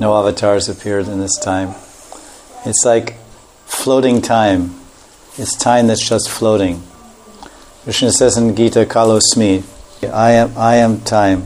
No avatars appeared in this time. It's like floating time. It's time that's just floating. Krishna says in Gita, Kalosmi, I am time.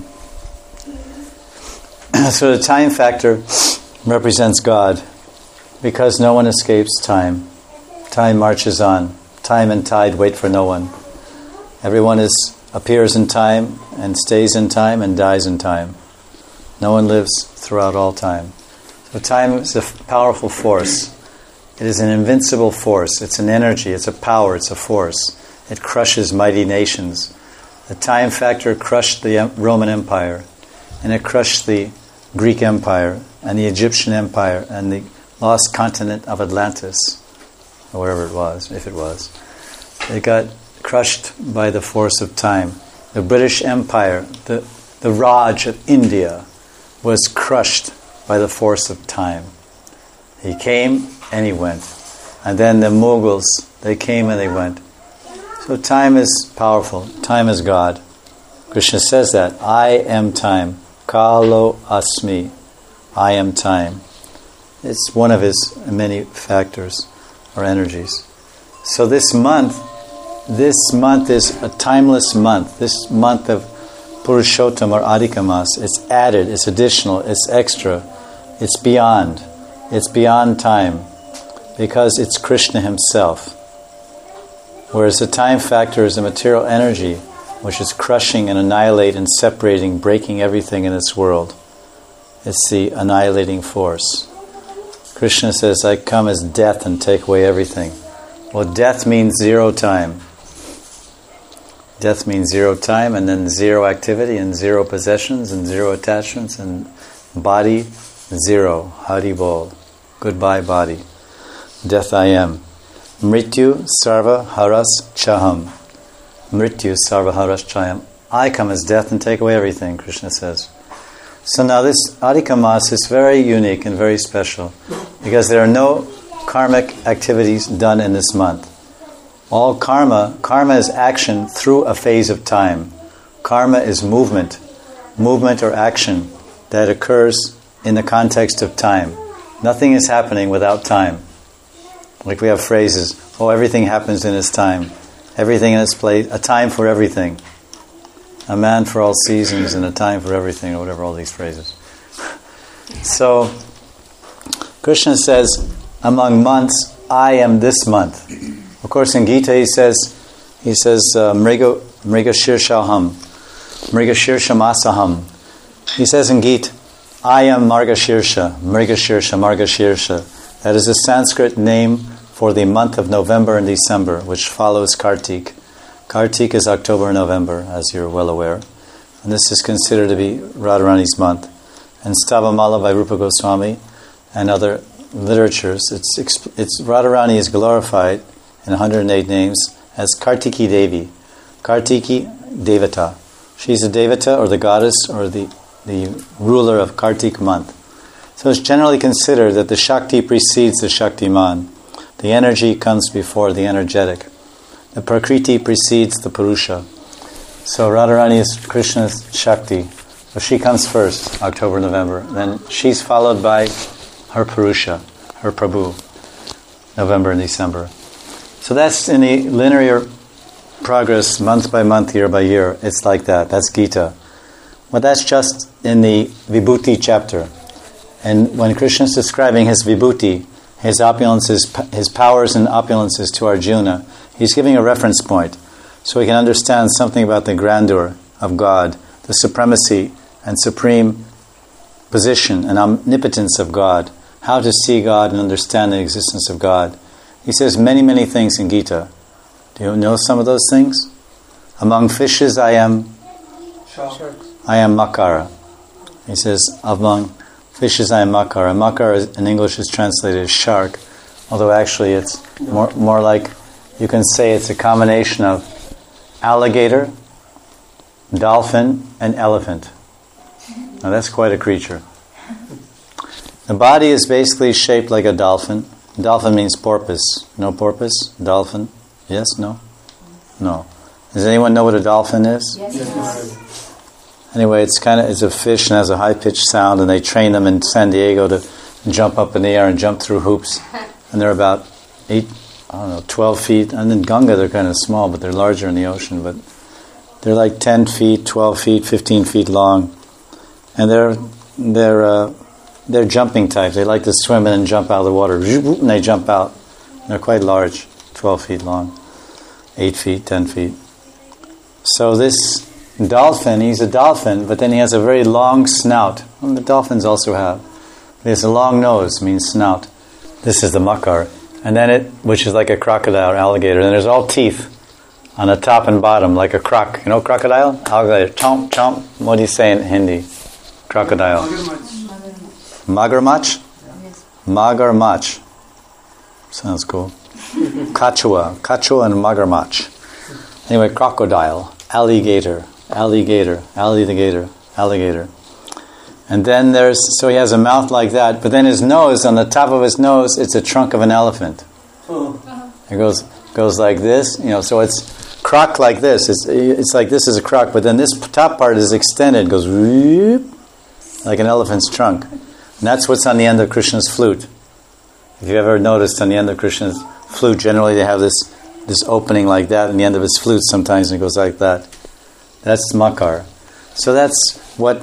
So the time factor represents God, because no one escapes time. Time marches on. Time and tide wait for no one. Everyone appears in time and stays in time and dies in time. No one lives throughout all time. So time is a powerful force. It is an invincible force. It's an energy. It's a power. It's a force. It crushes mighty nations. The time factor crushed the Roman Empire, and it crushed the Greek Empire and the Egyptian Empire and the lost continent of Atlantis, or wherever it was, if it was. It got crushed by the force of time. The British Empire, the Raj of India, was crushed by the force of time. He came and he went. And then the Mughals, they came and they went. So time is powerful. Time is God. Krishna says that. I am time. Kalo asmi. I am time. It's one of his many factors or energies. So this month is a timeless month. This month of Purushottam or Adhika Mas, it's added, it's additional, it's extra, it's beyond time, because it's Krishna himself. Whereas the time factor is a material energy which is crushing and annihilating and separating, breaking everything in this world. It's the annihilating force. Krishna says, I come as death and take away everything. Well, death means zero time. Death means zero time, and then zero activity, and zero possessions, and zero attachments, and body, zero. Hari Bol. Goodbye, body. Death I am. Mrityu sarva haras chaham. Mrityu sarva haras chaham. I come as death and take away everything, Krishna says. So now this Adhika Mas is very unique and very special, because there are no karmic activities done in this month. All karma is action through a phase of time. Karma is movement or action that occurs in the context of time. Nothing is happening without time. Like we have phrases, everything happens in its time. Everything in its place, a time for everything. A man for all seasons and a time for everything, or whatever, all these phrases. So, Krishna says, among months, I am this month. Of course, in Gita he says, Mriga Shirshaham, Mriga Shirshamasaham. He says in Gita, I am Margashirsha, Mrigashirsha, Margashirsha. That is a Sanskrit name for the month of November and December, which follows Kartik. Kartik is October and November, as you're well aware. And this is considered to be Radharani's month. And Stavamala by Rupa Goswami and other literatures, it's Radharani is glorified in 108 names as Kartiki Devi. Kartiki Devata. She's a Devata, or the goddess, or the ruler of Kartik month. So it's generally considered that the Shakti precedes the Shaktiman. The energy comes before the energetic. The Prakriti precedes the Purusha. So Radharani is Krishna's Shakti. So she comes first, October, November. Then she's followed by her Purusha, her Prabhu, November and December. So that's in the linear progress, month by month, year by year. It's like that. That's Gita. But that's just in the Vibhuti chapter. And when Krishna is describing his Vibhuti, his opulences, his powers and opulences to Arjuna, he's giving a reference point so we can understand something about the grandeur of God, the supremacy and supreme position and omnipotence of God, how to see God and understand the existence of God. He says many, many things in Gita. Do you know some of those things? Among fishes I am Makara. He says, among fishes I am Makara. Makara in English is translated as shark, although actually it's more like, you can say it's a combination of alligator, dolphin, and elephant. Now that's quite a creature. The body is basically shaped like a dolphin. Dolphin means porpoise. No porpoise? Dolphin? Yes? No? No. Does anyone know what a dolphin is? Yes. Anyway, it's a fish and has a high-pitched sound, and they train them in San Diego to jump up in the air and jump through hoops. And they're about 12 feet. And in Ganga, they're kind of small, but they're larger in the ocean. But they're like 10 feet, 12 feet, 15 feet long. And they're jumping types. They like to swim in and jump out of the water. And they jump out. They're quite large, 12 feet long, 8 feet, 10 feet. So this dolphin, he's a dolphin, but then he has a very long snout. Well, the dolphins also have. He has a long nose, means snout. This is the makar. And then which is like a crocodile or alligator. And there's all teeth on the top and bottom, like a croc. You know crocodile? Alligator. Chomp, chomp. What do you say in Hindi? Crocodile. Magarmach? Magarmach. Sounds cool. Kachua and magarmach. Anyway, crocodile, alligator. And then so he has a mouth like that, but then his nose, on the top of his nose, it's a trunk of an elephant. It goes like this, so it's croc like this. It's like this is a croc, but then this top part is extended, goes whoop, like an elephant's trunk. And that's what's on the end of Krishna's flute. If you ever noticed on the end of Krishna's flute, generally they have this opening like that in the end of his flute sometimes, and it goes like that. That's makar. So that's what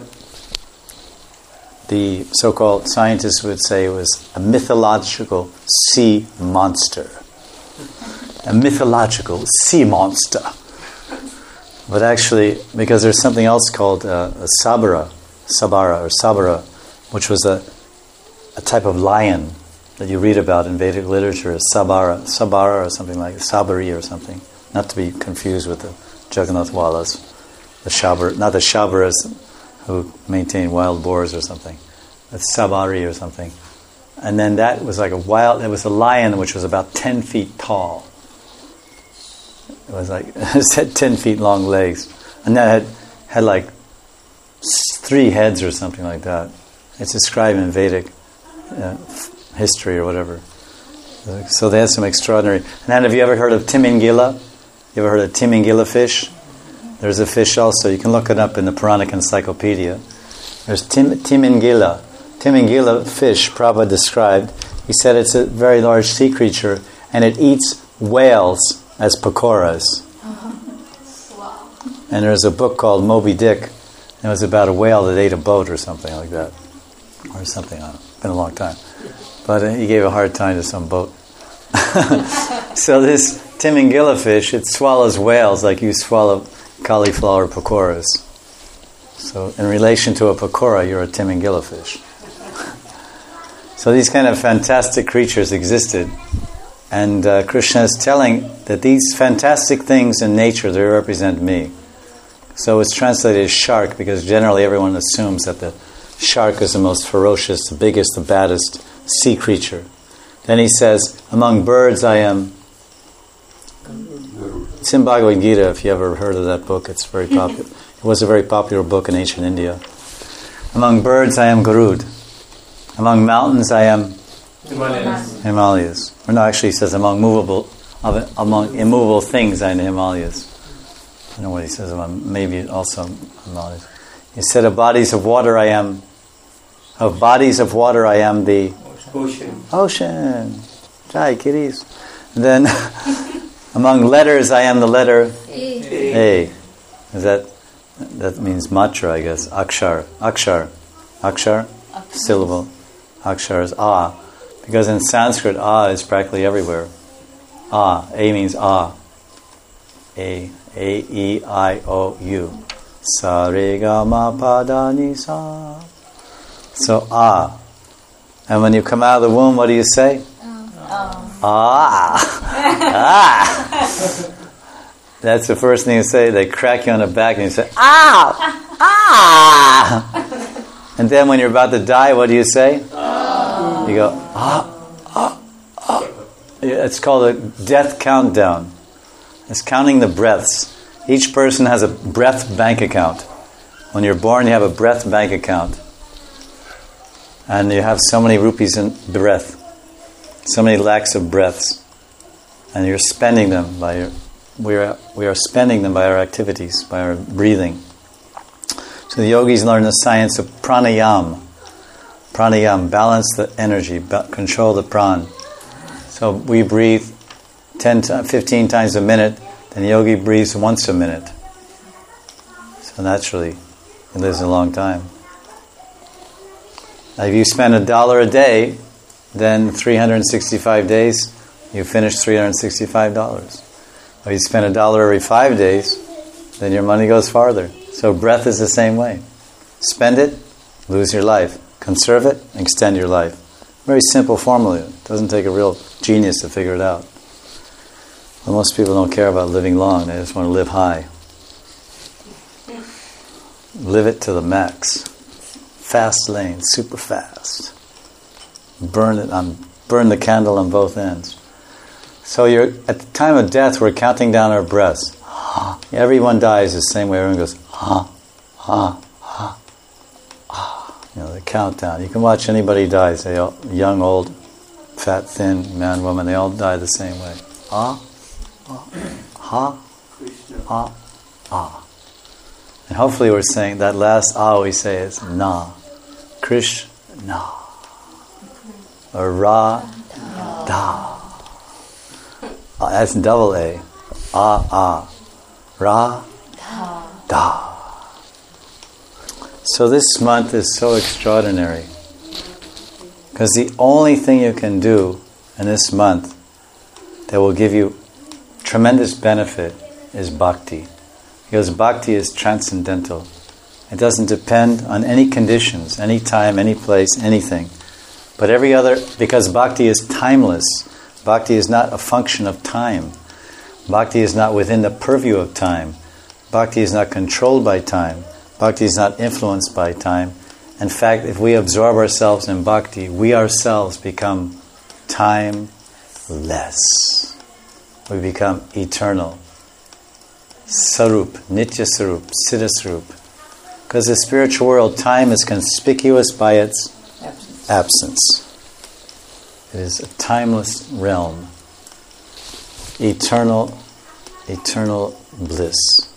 the so-called scientists would say was a mythological sea monster. A mythological sea monster. But actually, because there's something else called a sabara, which was a type of lion that you read about in Vedic literature, sabara or something like sabari or something. Not to be confused with the Jagannath Wallas, not the Shabaras who maintain wild boars or something. That's sabari or something. And then that was like there was a lion which was about 10 feet tall. It was like, it had 10 feet long legs. And that had like 3 heads or something like that. It's described in Vedic history or whatever. So they had some extraordinary. And then have you ever heard of Timingila? You ever heard of Timingila fish? There's a fish also. You can look it up in the Puranic Encyclopedia. There's Timingila. Timingila fish, Prabhupada described. He said it's a very large sea creature and it eats whales as pakoras. Wow. And there's a book called Moby Dick. And it was about a whale that ate a boat or something like that. Or something, I don't know. It's been a long time. But he gave a hard time to some boat. So this Timingila fish, it swallows whales like you swallow cauliflower pakoras. So in relation to a pakora, you're a Timingila fish. So these kind of fantastic creatures existed. And Krishna is telling that these fantastic things in nature, they represent me. So it's translated as shark because generally everyone assumes that the shark is the most ferocious, the biggest, the baddest sea creature. Then he says, among birds I am... It's in Bhagavad Gita, if you ever heard of that book. It's very popular. It was a very popular book in ancient India. Among birds I am Garud. Among mountains I am... Himalayas. Or no, actually he says among immovable things I am the Himalayas. I don't know what he says about maybe also Himalayas. He said of bodies of water I am the ocean. Jai Kiris. Then among letters I am the letter A. That means matra, I guess. Akshar, syllable. Akshar is A. Because in Sanskrit, A is practically everywhere. A means A. A-E-I-O-U. Sa re ga ma pa da ni sa. So A. And when you come out of the womb, what do you say? That's the first thing you say. They crack you on the back and you say, And then when you're about to die, what do you say? You go, It's called a death countdown. It's counting the breaths. Each person has a breath bank account. When you're born, you have a breath bank account. And you have so many rupees in breath. So many lakhs of breaths. And you're spending them we are spending them by our activities, by our breathing. So the yogis learn the science of pranayama. Pranayama, balance the energy, control the pran. So we breathe 15 times a minute, then the yogi breathes once a minute. So naturally, he lives a long time. Now if you spend $1 a day, then 365 days, you finish $365. If you spend $1 every 5 days, then your money goes farther. So breath is the same way. Spend it, lose your life. Conserve it, extend your life. Very simple formula. It doesn't take a real genius to figure it out. But most people don't care about living long. They just want to live high. Live it to the max. Fast lane, super fast. Burn the candle on both ends. So at the time of death, we're counting down our breaths. Everyone dies the same way. Everyone goes, the countdown. You can watch anybody die. They all, young, old, fat, thin, man, woman, they all die the same way. And hopefully we're saying that last we say is na. Krishna. Or ra, da. That's double A. Ra, da. So this month is so extraordinary. Because the only thing you can do in this month that will give you tremendous benefit is bhakti. Because bhakti is transcendental. It doesn't depend on any conditions, any time, any place, anything. But because bhakti is timeless, bhakti is not a function of time. Bhakti is not within the purview of time. Bhakti is not controlled by time. Bhakti is not influenced by time. In fact, if we absorb ourselves in bhakti, we ourselves become timeless. We become eternal. Sarup, Nitya Sarup, Siddha Sarup. Because the spiritual world, time is conspicuous by its absence. It is a timeless realm. Eternal bliss.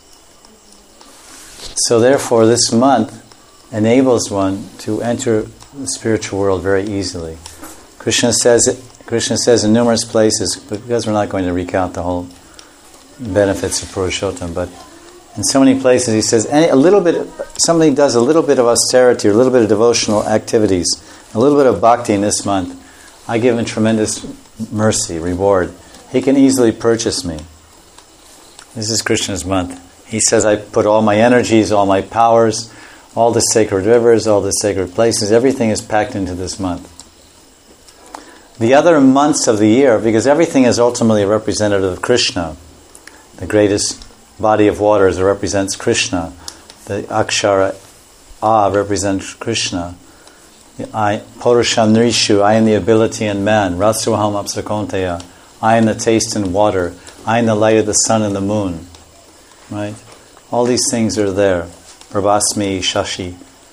So therefore, this month enables one to enter the spiritual world very easily. Krishna says in numerous places, because we're not going to recount the whole benefits of Purushottam, but in so many places he says, somebody does a little bit of austerity, or a little bit of devotional activities, a little bit of bhakti in this month, I give him tremendous mercy, reward. He can easily purchase me. This is Krishna's month. He says, I put all my energies, all my powers, all the sacred rivers, all the sacred places, everything is packed into this month. The other months of the year, because everything is ultimately a representative of Krishna. The greatest body of waters represents Krishna. The Akshara represents Krishna. Purusham Nrishu, I am the ability in man. Rasuham Apsakonteya, I am the taste in water. I am the light of the sun and the moon. Right? All these things are there. Prabhasmi Shashi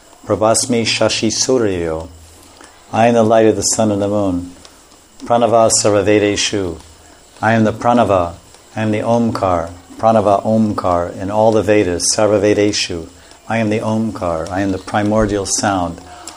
Suryo. I am the light of the sun and the moon. Pranava Sarvavedeshu. I am the Pranava. I am the Omkar. Pranava Omkar in all the Vedas. Sarvavedeshu. I am the Omkar. I am the primordial sound.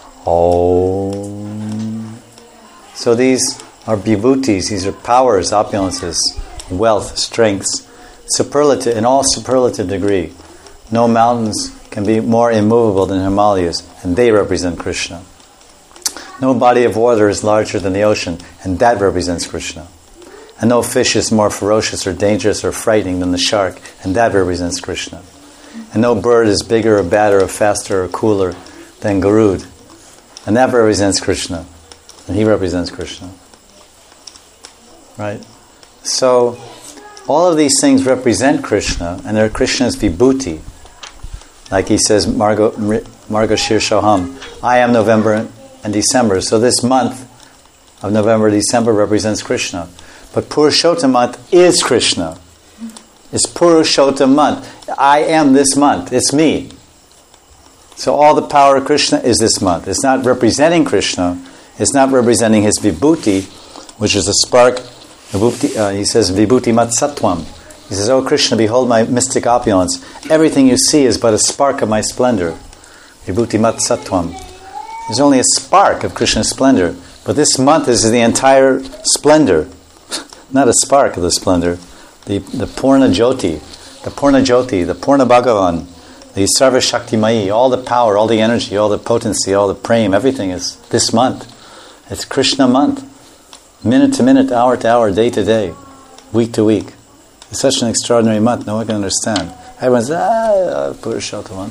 Om. So these are vibhutis. These are powers, opulences, wealth, strengths. Superlative, in all superlative degree. No mountains can be more immovable than Himalayas, and they represent Krishna. No body of water is larger than the ocean, and that represents Krishna. And no fish is more ferocious or dangerous or frightening than the shark, and that represents Krishna. And no bird is bigger or badder or faster or cooler than Garud, and that represents Krishna. And he represents Krishna. Right? So, all of these things represent Krishna, and they're Krishna's vibhuti. Like he says, Margashir Shoham, I am November and December. So this month of November, December represents Krishna. But Purushottam month is Krishna. It's Purushottam month. I am this month. It's me. So all the power of Krishna is this month. It's not representing Krishna. It's not representing his vibhuti, which is a spark. He says, Vibhuti mat sattvam. He says, oh Krishna, behold my mystic opulence. Everything you see is but a spark of my splendor. Vibhutimat Sattvam. There's only a spark of Krishna's splendor. But this month is the entire splendor. Not a spark of the splendor. The Purna Jyoti, the Purna Bhagavan, the Sarva Shaktimayi, all the power, all the energy, all the potency, all the prem, everything is this month. It's Krishna month. Minute to minute, hour to hour, day to day, week to week. It's such an extraordinary month, no one can understand. Everyone's, Purushottam.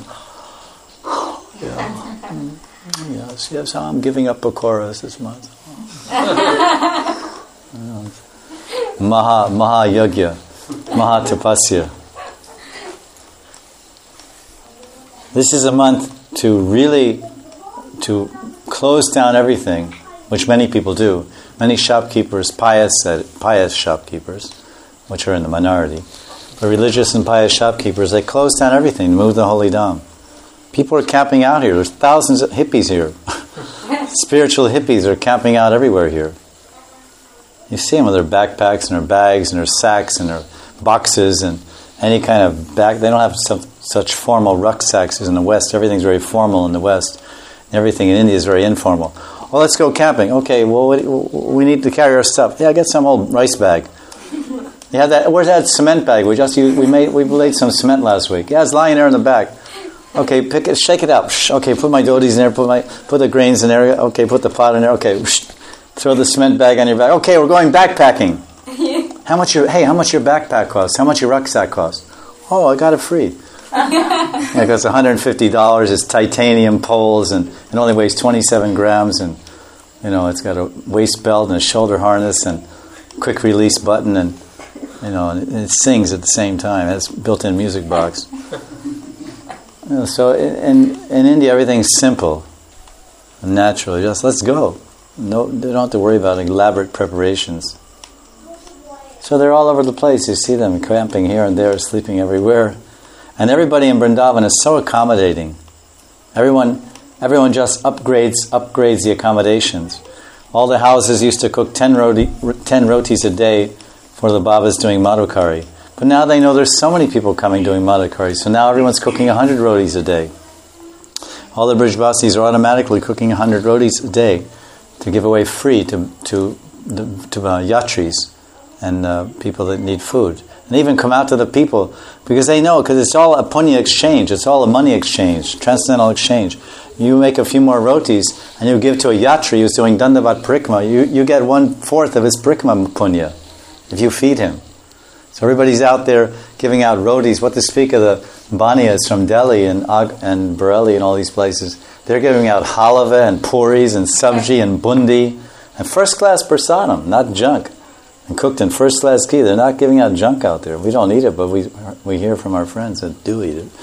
Yes, I'm giving up Pakoras this month. Maha Yagya, Maha Tapasya. This is a month to close down everything, which many people do. Many shopkeepers, pious shopkeepers, which are in the minority, but religious and pious shopkeepers, they close down everything, move the holy dham. People are camping out here. There's thousands of hippies here. Spiritual hippies are camping out everywhere here. You see them with their backpacks and their bags and their sacks and their boxes and any kind of bag. They don't have such formal rucksacks as in the West. Everything's very formal in the West. Everything in India is very informal. Oh, let's go camping. Okay, well, we need to carry our stuff. Yeah, get some old rice bag. You have that? Where's that cement bag? We laid some cement last week. Yeah, it's lying there in the back. Okay, pick it, shake it up. Okay, put my dhotis in there. Put the grains in there. Okay, put the pot in there. Okay, throw the cement bag on your back. Okay, we're going backpacking. How much your backpack costs? How much your rucksack costs? Oh, I got it free. It costs $150. It's titanium poles and it only weighs 27 grams and it's got a waist belt and a shoulder harness and quick release button and and it sings at the same time. It has built-in music box. So in India everything's simple and natural. Just let's go. No, they don't have to worry about elaborate preparations. So they're all over the place. You see them camping here and there, sleeping everywhere. And everybody in Vrindavan is so accommodating. Everyone just upgrades the accommodations. All the houses used to cook 10 rotis a day for the Babas doing Madhukari. But now they know there's so many people coming doing Madhukari. So now everyone's cooking 100 rotis a day. All the Brijvasis are automatically cooking 100 rotis a day to give away free to yatris and people that need food. And even come out to the people, because they know, because it's all a punya exchange, it's all a money exchange, transcendental exchange. You make a few more rotis, and you give to a yatri who's doing dandavat parikma, you get 1/4 of his parikma punya, if you feed him. So everybody's out there giving out rotis. What to speak of the Baniyas from Delhi and Bareilly and all these places. They're giving out halava and puris and sabji and bundi, and first-class prasadam, not junk. And cooked in first-class ghee. They're not giving out junk out there. We don't eat it, but we hear from our friends that do eat it.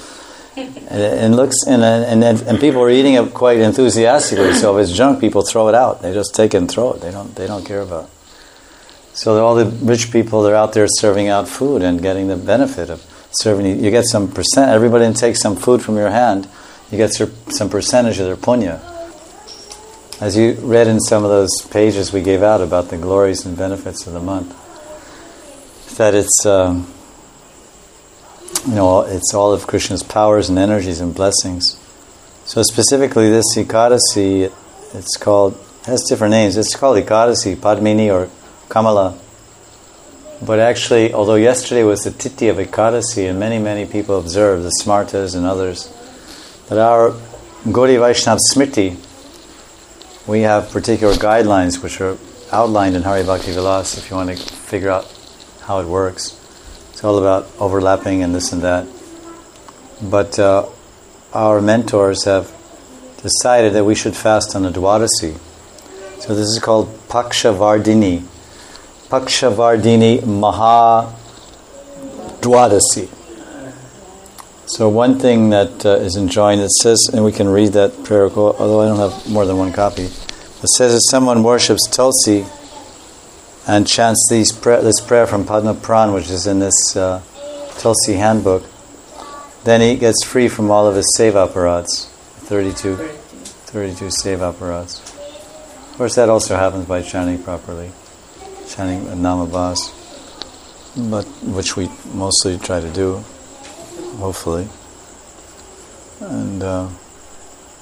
And people are eating it quite enthusiastically. So if it's junk, people throw it out. They just take it and throw it. They don't care about it. So all the rich people, they're out there serving out food and getting the benefit of serving. You get some percent. Everybody takes some food from your hand. You get some percentage of their punya. As you read in some of those pages we gave out about the glories and benefits of the month, that it's it's all of Krishna's powers and energies and blessings. So specifically this Ekadasi, it has different names. It's called Ekadasi, Padmini or Kamala. But actually, although yesterday was the Titi of Ekadasi and many people observed, the Smartas and others, but our Gaudiya Vaishnava Smriti, we have particular guidelines which are outlined in Hari Bhakti Vilas if you want to figure out how it works. It's all about overlapping and this and that. But our mentors have decided that we should fast on the Dwadasi. So this is called Pakshavardhini. Pakshavardhini Maha Dwadasi. So one thing that is enjoined, it says, and we can read that prayer, although I don't have more than one copy. It says that someone worships Tulsi and chants this prayer from Padma Puran, which is in this Tulsi handbook, then he gets free from all of his seva aparats, 32 seva aparats. Of course, that also happens by chanting properly, chanting Namabhas, but which we mostly try to do, hopefully. And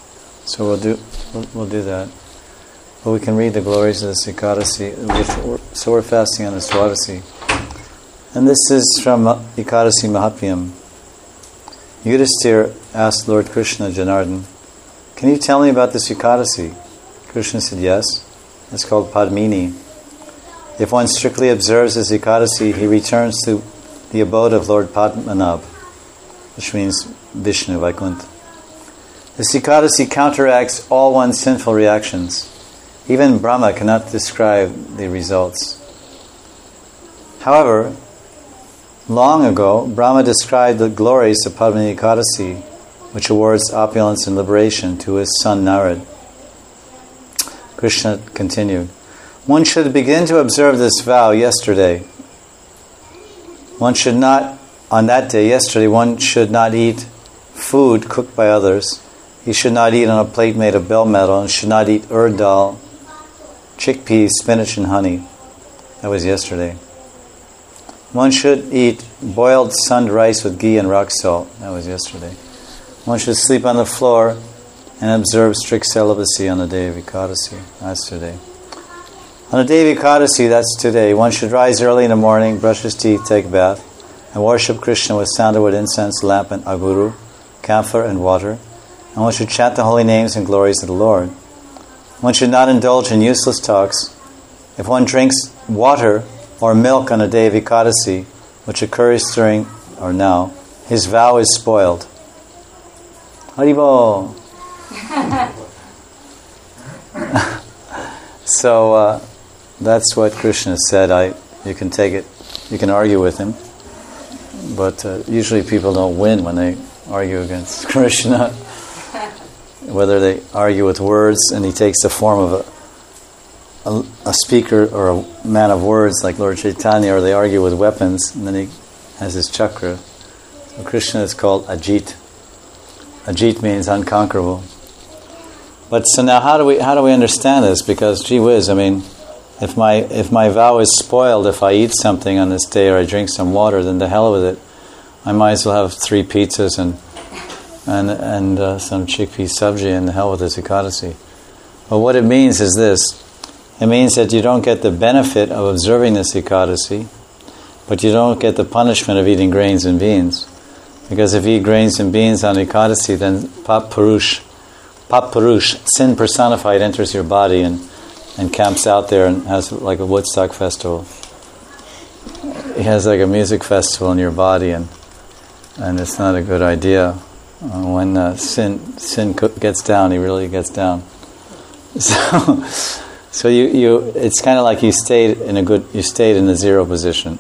So we'll do that. But we can read the glories of the Ekadasi. So we're fasting on the Swadasi. And this is from Ekadasi Mahatmyam. Yudhisthira asked Lord Krishna, Janardhan, can you tell me about this Ekadasi? Krishna said, yes. It's called Padmini. If one strictly observes this Ekadasi, he returns to the abode of Lord Padmanabh, which means Vishnu, Vaikuntha. This Ekadasi counteracts all one's sinful reactions. Even Brahma cannot describe the results. However, long ago, Brahma described the glories of Padmini Ekadasi, which awards opulence and liberation, to his son Narad. Krishna continued, one should begin to observe this vow yesterday. One should not, on that day, yesterday, one should not eat food cooked by others. He should not eat on a plate made of bell metal, and should not eat urd dal, chickpeas, spinach, and honey. That was yesterday. One should eat boiled sunned rice with ghee and rock salt. That was yesterday. One should sleep on the floor and observe strict celibacy on the day of Ekadasi. That's today. On the day of Ekadasi, that's today, one should rise early in the morning, brush his teeth, take a bath, and worship Krishna with sandalwood, incense, lamp, and aguru, camphor, and water. And one should chant the holy names and glories of the Lord. One should not indulge in useless talks. If one drinks water or milk on the day of Ekadasi, which occurs during or now, his vow is spoiled. Haribol! So that's what Krishna said. You can take it, you can argue with him, but usually people don't win when they argue against Krishna. Whether they argue with words and he takes the form of a speaker or a man of words like Lord Chaitanya, or they argue with weapons, and then he has his chakra. So Krishna is called Ajit. Ajit means unconquerable. But so now how do we understand this? Because gee whiz, I mean, if my vow is spoiled, if I eat something on this day or I drink some water, then the hell with it. I might as well have 3 pizzas and some chickpea sabji, and the hell with this Ekadasi. But what it means is this. It means that you don't get the benefit of observing this Ekadasi, but you don't get the punishment of eating grains and beans. Because if you eat grains and beans on Ekadasi, then Pap Purush, sin personified, enters your body and camps out there and has like a Woodstock festival. He has like a music festival in your body, and it's not a good idea. When sin gets down, he really gets down. So you it's kind of like you stayed in the zero position.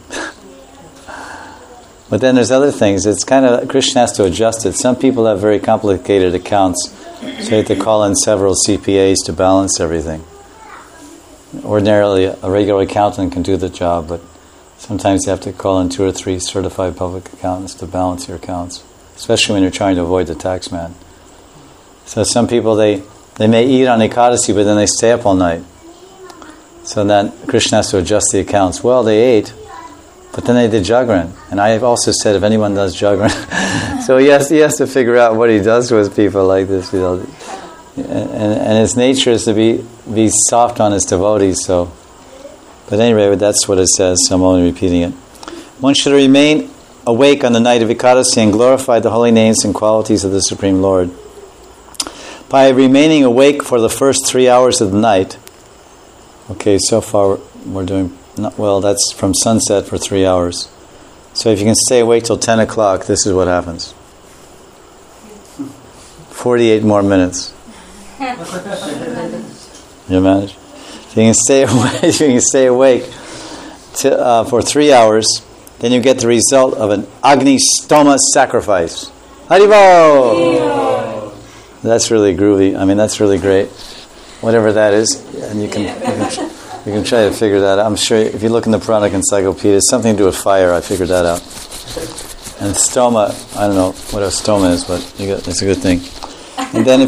But then there's other things. It's kind of Krishna has to adjust it. Some people have very complicated accounts, so you have to call in several CPAs to balance everything. Ordinarily, a regular accountant can do the job, but sometimes you have to call in 2 or 3 certified public accountants to balance your accounts, especially when you're trying to avoid the tax man. So some people, they may eat on Ekadasi, but then they stay up all night. So then Krishna has to adjust the accounts. Well, they ate, but then they did Jagran. And I have also said if anyone does Jagran, so he has to figure out what he does with people like this. You know. And his nature is to be soft on his devotees. So, but anyway, that's what it says, so I'm only repeating it. One should remain awake on the night of Ekadasi and glorify the holy names and qualities of the Supreme Lord. By remaining awake for the first 3 hours of the night, okay, so far we're doing, that's from sunset for 3 hours. So if you can stay awake till 10 o'clock, this is what happens. 48 more minutes. You manage? If you can stay awake for 3 hours, then you get the result of an Agni Stoma sacrifice. Haribol! That's really groovy. I mean, that's really great. Whatever that is, and you can try to figure that out. I'm sure if you look in the Puranic Encyclopedia, it's something to do with fire. I figured that out. And stoma, I don't know what a stoma is, but it's a good thing. And then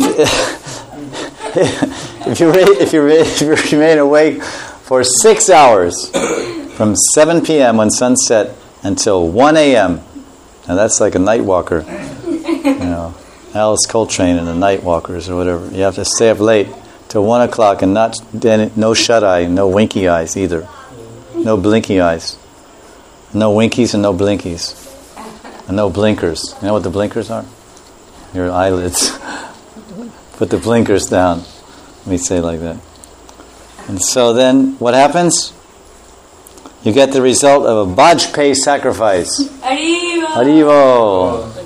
if you remain awake for 6 hours, from 7 p.m. when sunset until 1 a.m., and that's like a night walker, you know. Alice Coltrane and the Night Walkers or whatever. You have to stay up late till 1 o'clock and no shut-eye, no winky eyes either. No blinky eyes. No winkies and no blinkies. And no blinkers. You know what the blinkers are? Your eyelids. Put the blinkers down. Let me say it like that. And so then, what happens? You get the result of a Bajpayee sacrifice. Haribo.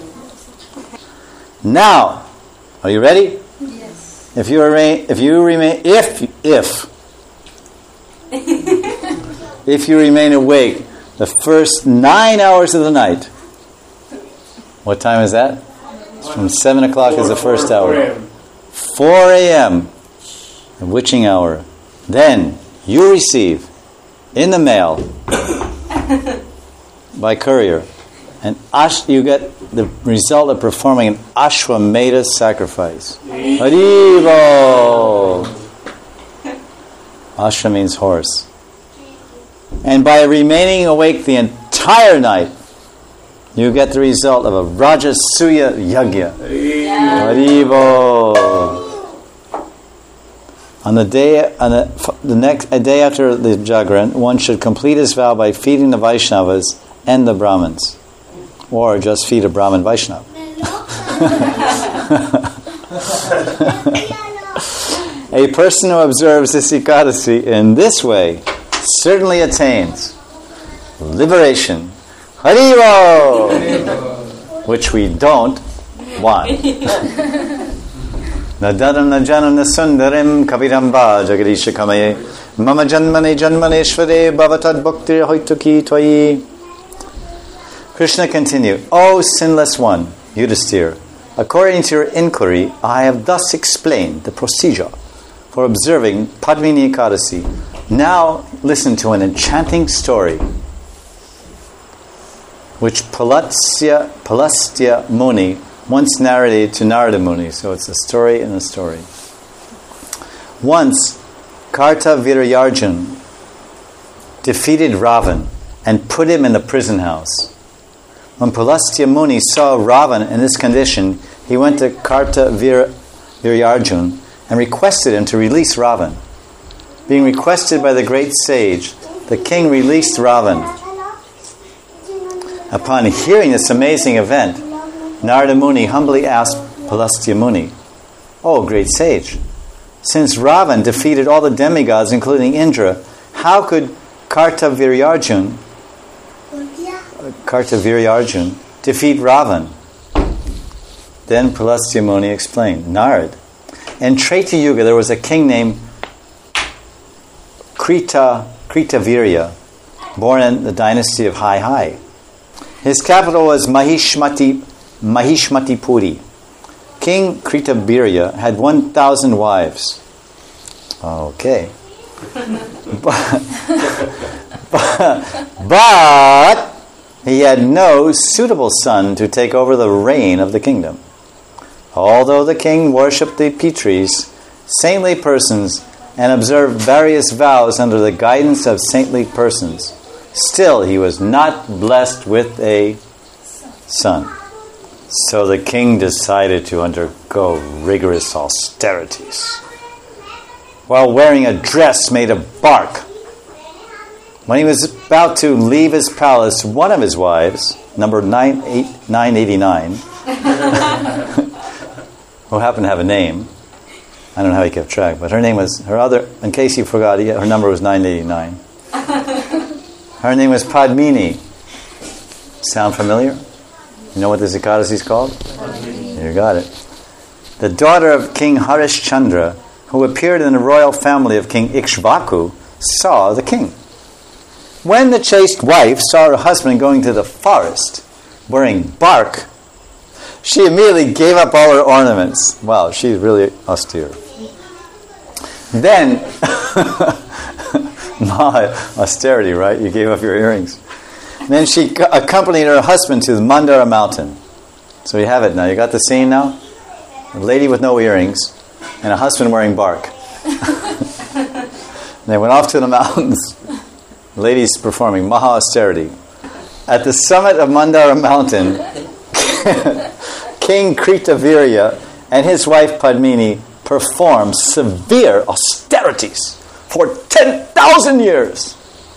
Now, are you ready? Yes. If you remain awake the first 9 hours of the night. What time is that? It's from 7 o'clock is the first hour. 4 a.m. the witching hour. Then you receive in the mail by courier and you get the result of performing an Ashwamedha sacrifice. Haribo! Ashwa means horse. And by remaining awake the entire night, you get the result of a Rajasuya Yagya. Haribo! On the day after the Jagran, one should complete his vow by feeding the Vaishnavas and the Brahmins. Or just feed a Brahmin Vaishnava. A person who observes this Ekadasi in this way certainly attains liberation. Haribo! Which we don't want. Nadanam najanam nasundarim kaviramba jagarisha kamaye mama janmane janmaneshvare bhavatad bhaktir hoituki twayi. Krishna continued, O sinless one, Yudhisthira, according to your inquiry, I have thus explained the procedure for observing Padmini Ekadasi. Now listen to an enchanting story which Pulastya Muni once narrated to Narada Muni. So it's a story in a story. Once, Kartavirayarjuna defeated Ravan and put him in the prison house. When Pulastya Muni saw Ravan in this condition, he went to Kartavirayarjuna and requested him to release Ravan. Being requested by the great sage, the king released Ravan. Upon hearing this amazing event, Narada Muni humbly asked Pulastya Muni, "O great sage, since Ravan defeated all the demigods, including Indra, how could Kartavirayarjuna defeat Ravan?" Then Pulastya Muni explained, Narad, in Treta Yuga there was a king named Kritavirya, born in the dynasty of Hai. His capital was Mahishmatipuri. King Kritavirya had 1,000 wives. Okay. But he had no suitable son to take over the reign of the kingdom. Although the king worshipped the Pitris, saintly persons, and observed various vows under the guidance of saintly persons, still he was not blessed with a son. So the king decided to undergo rigorous austerities while wearing a dress made of bark. When he was about to leave his palace, one of his wives, number 989, who happened to have a name, I don't know how he kept track, but her name was, in case you forgot, her number was 989. Her name was Padmini. Sound familiar? You know what this Ekadasi is called? Padmini. You got it. The daughter of King Harishchandra, who appeared in the royal family of King Ikshvaku, saw the king. When the chaste wife saw her husband going to the forest wearing bark, she immediately gave up all her ornaments. Wow, she's really austere. Then, austerity, right? You gave up your earrings. Then she accompanied her husband to the Mandara mountain. So you have it now. You got the scene now? A lady with no earrings and a husband wearing bark. They went off to the mountains. Ladies performing Maha austerity. At the summit of Mandara mountain, King Kritavirya and his wife Padmini performed severe austerities for 10,000 years.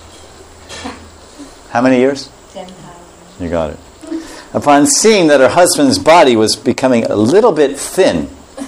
How many years? 10,000. You got it. Upon seeing that her husband's body was becoming a little bit thin,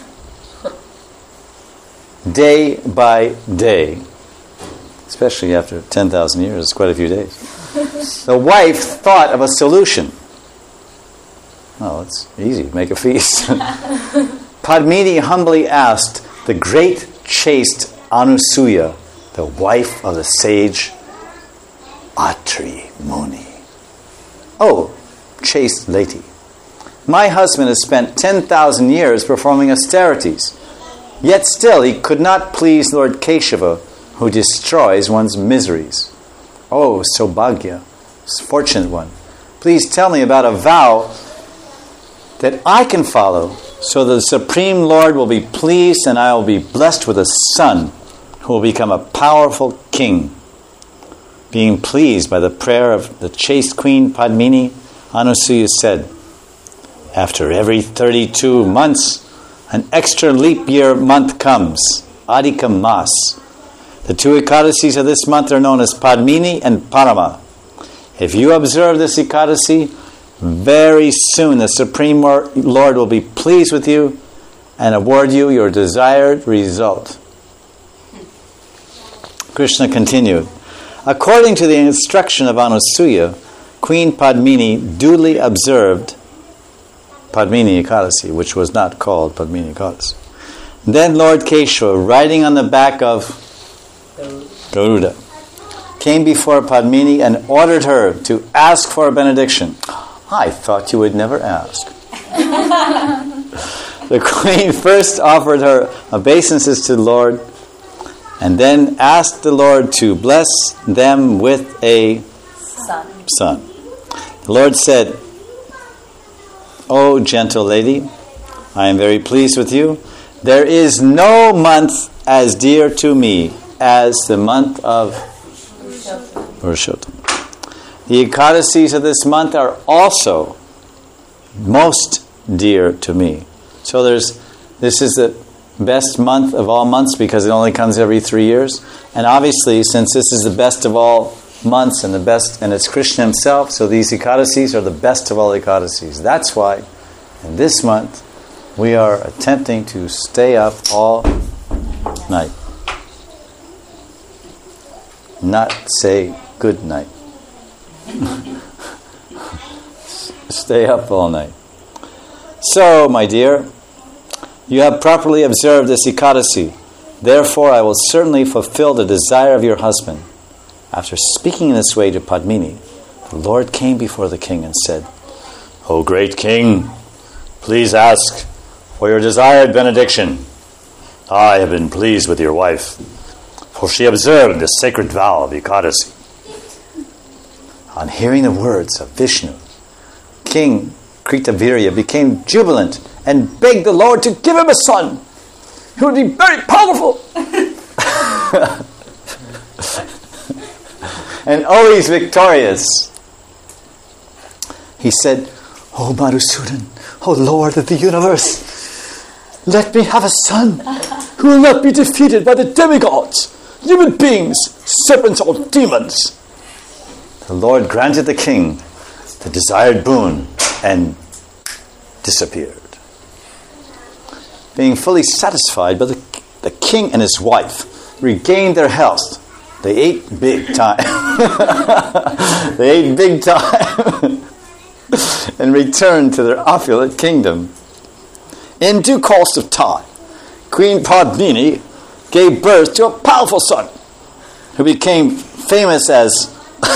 day by day, especially after 10,000 years, it's quite a few days, the wife thought of a solution. Oh, it's easy. Make a feast. Padmini humbly asked the great chaste Anusuya, the wife of the sage Atri Muni. Oh, chaste lady, my husband has spent 10,000 years performing austerities, yet still he could not please Lord Keshava, who destroys one's miseries. Oh, Sobhagya, fortunate one, please tell me about a vow that I can follow, so that the Supreme Lord will be pleased and I will be blessed with a son who will become a powerful king. Being pleased by the prayer of the chaste queen Padmini, Anusuya said, after every 32 months, an extra leap year month comes, Adhika Mas. The two Ekadasis of this month are known as Padmini and Parama. If you observe this Ekadasi, very soon the Supreme Lord will be pleased with you and award you your desired result. Krishna continued, according to the instruction of Anusuya, Queen Padmini duly observed Padmini Ekadasi, which was not called Padmini Ekadasi. Then Lord Keshava, riding on the back of Garuda, came before Padmini and ordered her to ask for a benediction. I thought you would never ask. The queen first offered her obeisances to the Lord and then asked the Lord to bless them with a son. The Lord said, O gentle lady, I am very pleased with you. There is no month as dear to me as the month of Purushottam. The Ekadasis of this month are also most dear to me. So this is the best month of all months because it only comes every 3 years. And obviously, since this is the best of all months and it's Krishna himself, so these Ekadasis are the best of all Ekadasis. That's why in this month we are attempting to stay up all night. Not say good night. Stay up all night. So, my dear, you have properly observed this Ekadasi. Therefore, I will certainly fulfill the desire of your husband. After speaking in this way to Padmini, the Lord came before the king and said, O great king, please ask for your desired benediction. I have been pleased with your wife, for she observed the sacred vow of Ekadasi. On hearing the words of Vishnu, King Kritavirya became jubilant and begged the Lord to give him a son who would be very powerful and always victorious. He said, O Madhusudan, O Lord of the universe, let me have a son who will not be defeated by the demigods, human beings, serpents, or demons. The Lord granted the king the desired boon and disappeared. Being fully satisfied, but the king and his wife regained their health. They ate big time. They ate big time and returned to their opulent kingdom. In due course of time, Queen Padmini gave birth to a powerful son who became famous as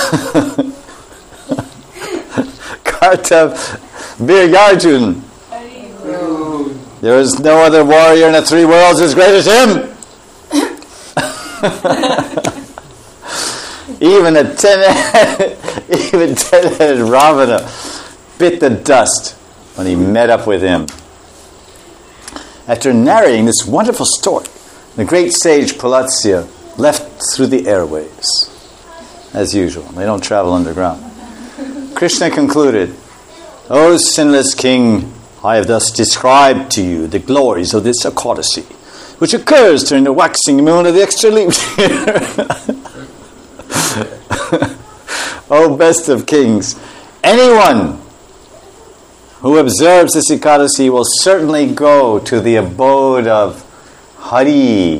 Kartav Viryarjun. There is no other warrior in the 3 worlds as great as him. Even ten-headed Ravana bit the dust when he met up with him. After narrating this wonderful story, the great sage Pulatsya left through the airwaves. As usual, they don't travel underground. Krishna concluded, O sinless king, I have thus described to you the glories of this Ekadasi, which occurs during the waxing moon of the extra leap year. O best of kings, anyone who observes this Ekadasi will certainly go to the abode of Hari.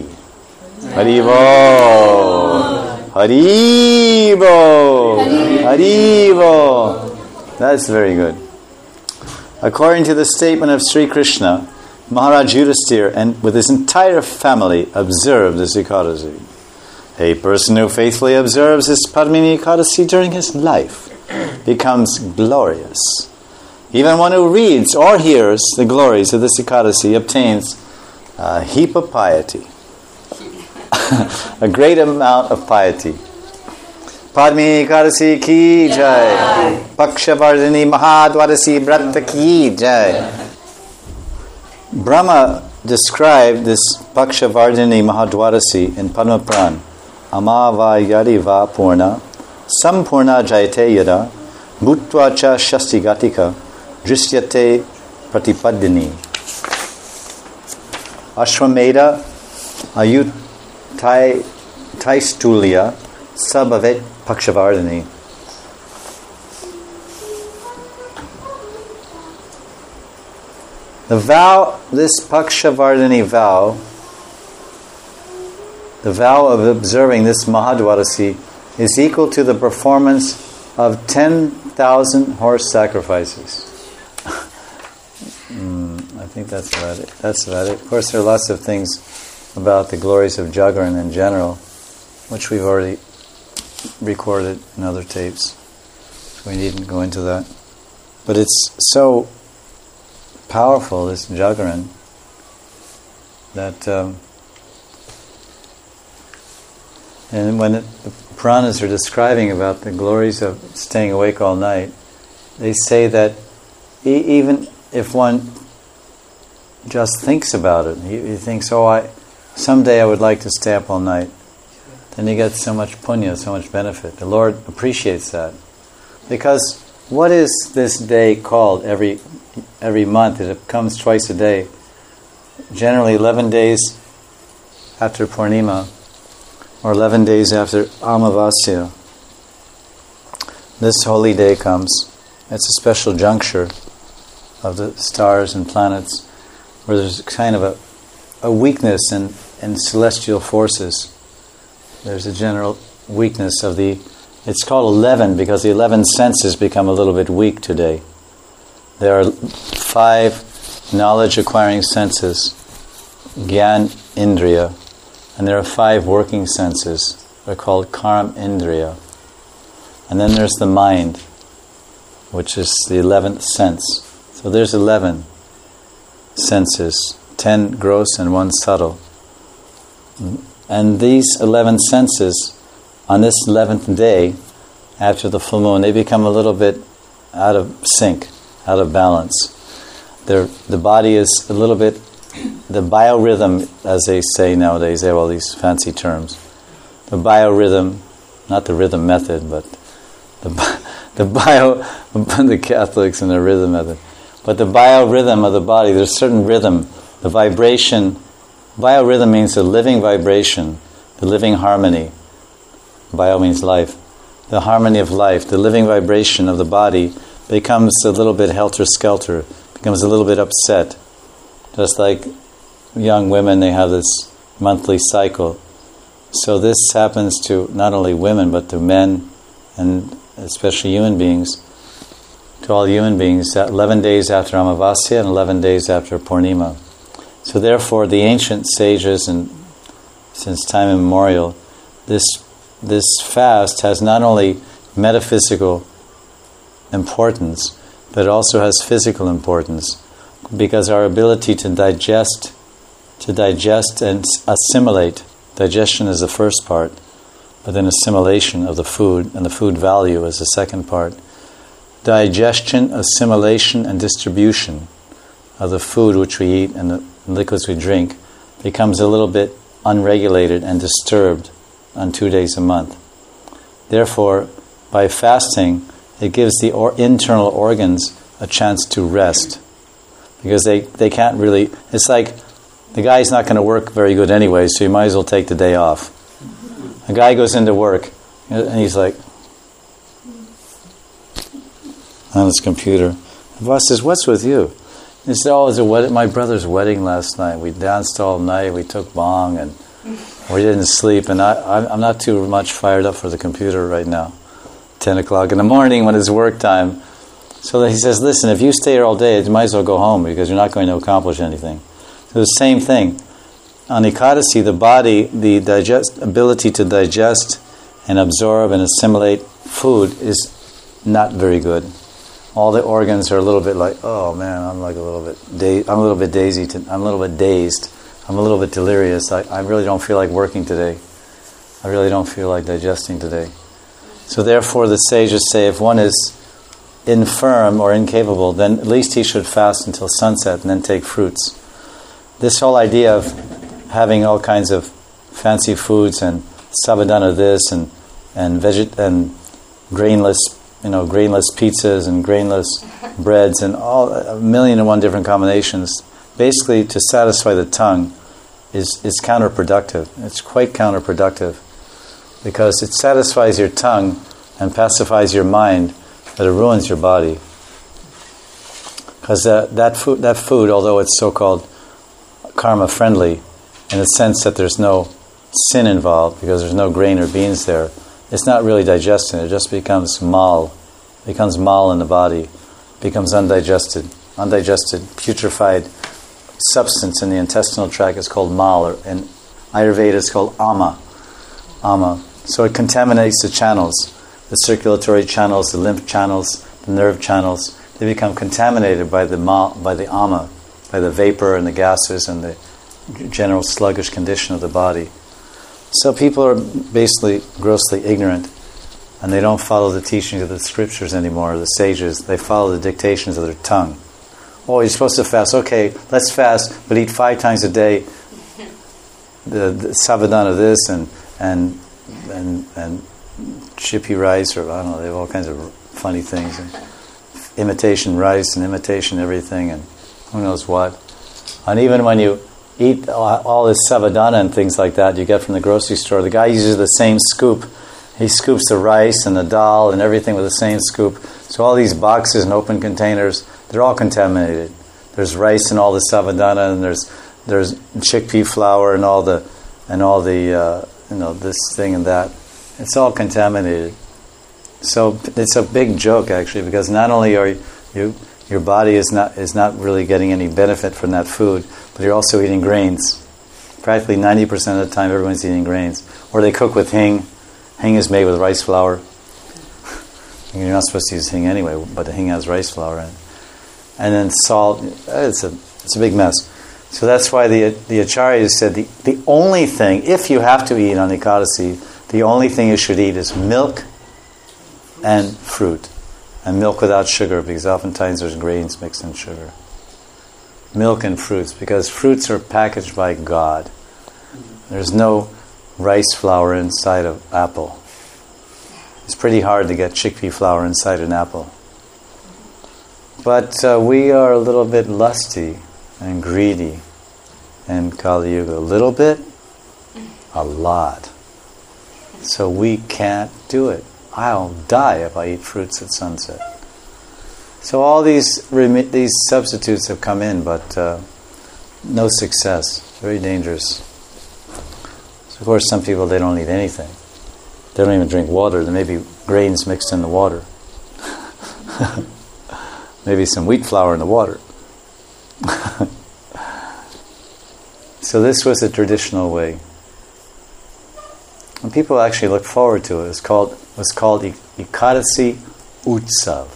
Haribo. Haribo. Haribo. That's very good. According to the statement of Sri Krishna, Maharaj Yudhisthira and with his entire family observed this Ekadasi. A person who faithfully observes this Padmini Ekadasi during his life becomes glorious. Even one who reads or hears the glories of this Ekadasi obtains a heap of piety. A great amount of piety. Padmini Ekadasi ki jai. Pakshavardhini Mahadwadasi Brata ki jai. Brahma described this Pakshavardhini Mahadwadasi in Padma Puran. Amava yadi va purna sampurna jayate yada bhutva cha shastigatika drisyate pratipadini. Ashwamedha ayutaistulia sabhavet pakshavardhini. The vow, this Pakshavardhini vow, the vow of observing this Mahadwadasi is equal to the performance of 10,000 horse sacrifices. I think that's about it. Of course, there are lots of things about the glories of Jagaran in general, which we've already recorded in other tapes, so we needn't go into that. But it's so powerful, this Jagaran, that and when the Puranas are describing about the glories of staying awake all night, they say that even if one just thinks about it, he thinks, someday I would like to stay up all night, then he gets so much punya, so much benefit. The Lord appreciates that. Because what is this day called every month? It comes twice a day. Generally 11 days after Purnima, or 11 days after Amavasya. This holy day comes. It's a special juncture of the stars and planets where there's kind of a weakness in celestial forces. There's a general weakness of it's called 11 because the 11 senses become a little bit weak today. There are 5 knowledge-acquiring senses, Gyan Indriya, and there are 5 working senses. They're called Karam Indriya. And then there's the mind, which is the 11th sense. So there's 11 senses, 10 gross and 1 subtle. And these 11 senses, on this 11th day, after the full moon, they become a little bit out of sync, out of balance. The body is a little bit, the biorhythm, as they say nowadays, they have all these fancy terms. The biorhythm, not the rhythm method, but the Catholics and the rhythm method. But the biorhythm of the body, there's a certain rhythm, the vibration. Biorhythm means the living vibration, the living harmony. Bio means life. The harmony of life, the living vibration of the body becomes a little bit helter-skelter, becomes a little bit upset. Just like young women, they have this monthly cycle. So this happens to not only women, but to men, and especially human beings, to all human beings, 11 days after Amavasya and 11 days after Purnima. So therefore, the ancient sages, and since time immemorial, this fast has not only metaphysical importance, but it also has physical importance, because our ability to digest and assimilate, digestion is the first part, but then assimilation of the food, and the food value is the second part. Digestion, assimilation, and distribution of the food which we eat and the liquids we drink becomes a little bit unregulated and disturbed on 2 days a month. Therefore, by fasting, it gives the internal organs a chance to rest. because they can't really, it's like the guy's not going to work very good anyway, so you might as well take the day off. A guy goes into work and he's like on his computer. The boss says, "What's with you?" He said, "Oh, it was my brother's wedding last night. We danced all night, we took bong, and we didn't sleep, and I'm not too much fired up for the computer right now. 10 o'clock in the morning when it's work time." So he says, "Listen, if you stay here all day, you might as well go home because you're not going to accomplish anything." So the same thing. On Ekadasi, the body, the ability to digest and absorb and assimilate food is not very good. All the organs are a little bit like, "Oh man, I'm like a little bit I'm a little bit dazed. I'm a little bit dazed. I'm a little bit delirious. I really don't feel like working today. I really don't feel like digesting today." So therefore the sages say if one is infirm or incapable, then at least he should fast until sunset and then take fruits. This whole idea of having all kinds of fancy foods and sabadana this and grainless, grainless pizzas and grainless breads and all 1,000,001 different combinations, basically to satisfy the tongue is counterproductive. It's quite counterproductive because it satisfies your tongue and pacifies your mind, but it ruins your body. Because that food, although it's so-called karma friendly, in the sense that there's no sin involved because there's no grain or beans there, it's not really digested. It just becomes mal in the body, becomes undigested, putrefied substance in the intestinal tract is called mal, or in Ayurveda it's called ama. So it contaminates the channels, the circulatory channels, the lymph channels, the nerve channels. They become contaminated by the ama, by the vapor and the gases and the general sluggish condition of the body. So people are basically grossly ignorant, and they don't follow the teachings of the scriptures anymore, the sages. They follow the dictations of their tongue. "Oh, you're supposed to fast. Okay, let's fast, but eat 5 times a day. The savadana this and chippy rice, or I don't know. They have all kinds of funny things, and imitation rice and imitation everything, and who knows what. And even when you eat all this savadana and things like that you get from the grocery store, the guy uses the same scoop. He scoops the rice and the dal and everything with the same scoop. So all these boxes and open containers, they're all contaminated. There's rice in all the savadana, and there's chickpea flour and all the this thing and that. It's all contaminated. So it's a big joke actually, because not only are your body is not really getting any benefit from that food, but you're also eating grains. Practically 90% of the time everyone's eating grains. Or they cook with hing. Hing is made with rice flour. You're not supposed to use hing anyway, but the hing has rice flour in it. And then salt. It's a big mess. So that's why the Acharyas said the only thing, if you have to eat on Ekadasi, the only thing you should eat is milk and fruit. And milk without sugar, because oftentimes there's grains mixed in sugar. Milk and fruits, because fruits are packaged by God. There's no rice flour inside of apple. It's pretty hard to get chickpea flour inside an apple. But we are a little bit lusty and greedy in Kali Yuga. A little bit, a lot. So we can't do it. I'll die if I eat fruits at sunset. So all these substitutes have come in, but no success. Very dangerous. So of course, some people, they don't eat anything. They don't even drink water. There may be grains mixed in the water. Maybe some wheat flour in the water. So this was the traditional way. And people actually look forward to it. It was called Ekadasi Utsav.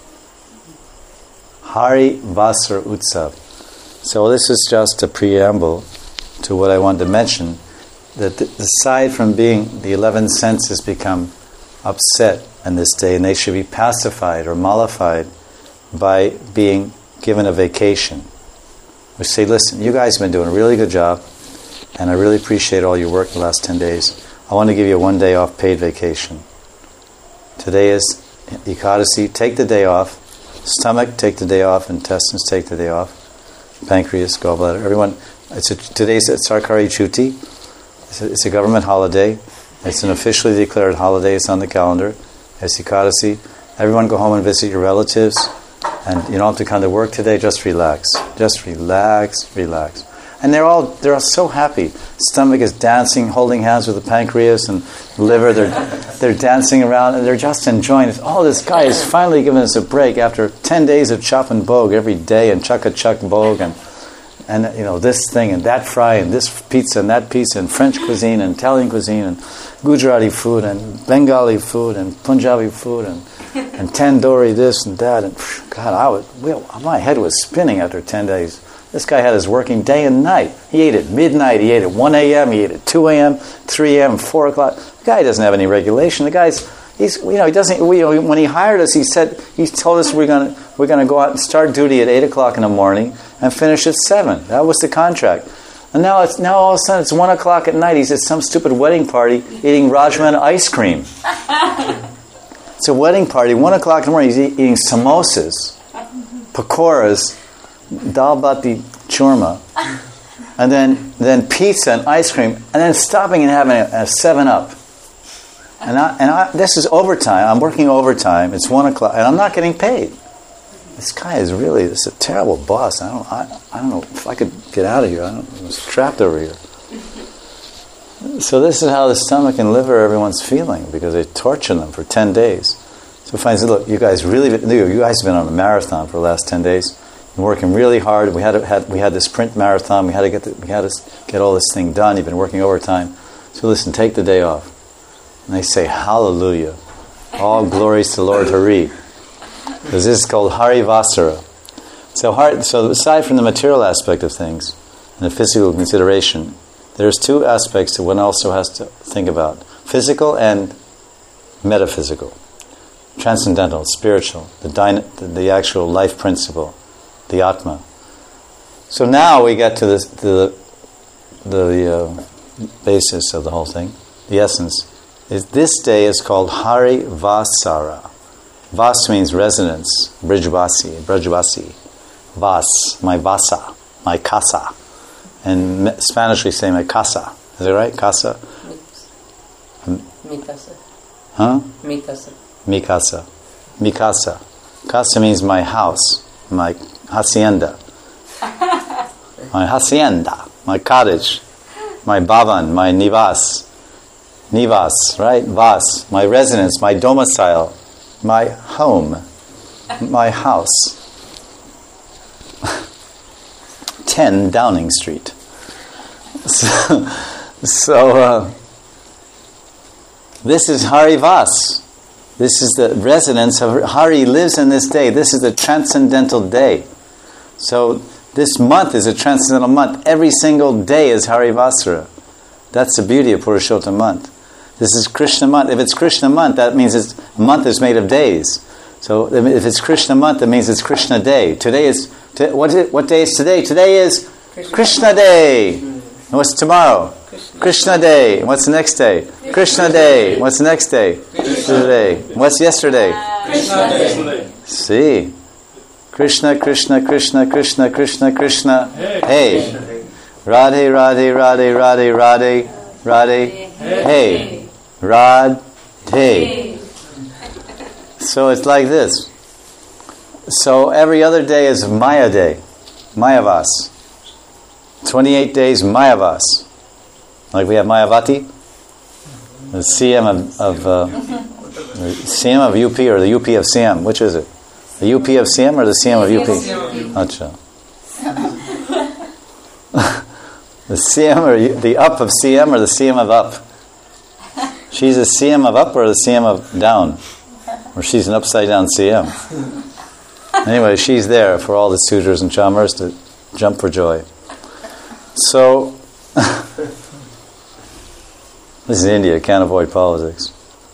Hari Vasar Utsav. So this is just a preamble to what I wanted to mention, that aside from being the 11 senses become upset on this day, and they should be pacified or mollified by being given a vacation. We say, listen, you guys have been doing a really good job, and I really appreciate all your work the last 10 days. I want to give you a 1 day off paid vacation. Today is Ekadasi. Take the day off. Stomach, take the day off. Intestines, take the day off. pancreas, gallbladder. Everyone, today's Sarkari Chuti. It's a government holiday. It's an officially declared holiday. It's on the calendar. It's Ekadasi. Everyone go home and visit your relatives. And you don't have to come to work today. Just relax. Just relax. And they're all so happy. Stomach is dancing, holding hands with the pancreas and liver. They're dancing around and they're just enjoying it. Oh, this guy is finally giving us a break after 10 days of chop and bog every day and chuck bog and this thing and that fry and this pizza and that pizza and French cuisine and Italian cuisine and Gujarati food and Bengali food and Punjabi food and tandoori this and that. And God, my head was spinning after 10 days. This guy had his working day and night. He ate at midnight, he ate at 1 a.m., he ate at 2 a.m., 3 a.m., 4 o'clock. The guy doesn't have any regulation. The guy's, he doesn't, when he hired us, he told us we're going to go out and start duty at 8 o'clock in the morning and finish at 7. That was the contract. And now all of a sudden it's 1 o'clock at night. He's at some stupid wedding party eating Rajman ice cream. It's a wedding party, 1 o'clock in the morning. He's eating samosas, pakoras, dal bati churma, and then pizza and ice cream, and then stopping and having a 7-Up. And this is overtime. I'm working overtime. It's 1 o'clock, and I'm not getting paid. This guy is really a terrible boss. I don't know if I could get out of here. I was trapped over here. So this is how the stomach and liver everyone's feeling because they torture them for 10 days. So finally, look, you guys have been on a marathon for the last 10 days. You're working really hard. We had this sprint marathon. We had to get all this thing done. You've been working overtime. So listen, take the day off. And they say, Hallelujah. All glories to Lord Hari. Because this is called Hari Vasara. So aside from the material aspect of things and the physical consideration, there's two aspects that one also has to think about. Physical and metaphysical. Transcendental, spiritual, the actual life principle, the Atma. So now we get to the basis of the whole thing, the essence. This day is called Hari Vasara. Vas means residence, Brajvasi. Vas, my vasa, my casa. In Spanish we say my casa. Is it right? Casa? Mi casa. Huh? Mi casa. Mi casa. Mi casa. Casa means my house, my hacienda. My hacienda, my cottage, my bhavan, my nivas. Nivas, right? Vas, my residence, my domicile, my home, my house. 10 Downing Street. So this is Hari Vas. This is the residence of Hari lives in this day. This is a transcendental day. So this month is a transcendental month. Every single day is Hari Vasara. That's the beauty of Purushottam month. This is Krishna month. If it's Krishna month, that means a month is made of days. So if it's Krishna month, that means it's Krishna day. Today is what day is today? Today is Krishna day. And what's tomorrow? Krishna day. And what's the next day? Krishna day. What's the next day? Krishna day. What's yesterday? Krishna day. See, Krishna, Krishna, Krishna, Krishna, Krishna, Krishna. Hey, Radhe, Radhe, Radhe, Radhe, Radhe, Radhe. Hey. Radhe. So it's like this. So every other day is Maya day, Mayavas. 28 days Mayavas. Like we have Mayavati, the CM CM of UP or the UP of CM. Which is it? The UP of CM or the CM of UP? Acha. The CM or the up of CM or the CM of up? She's a CM of up or the CM of down? Or she's an upside down CM. Anyway, she's there for all the Sudras and Chamars to jump for joy. So, this is India, can't avoid politics.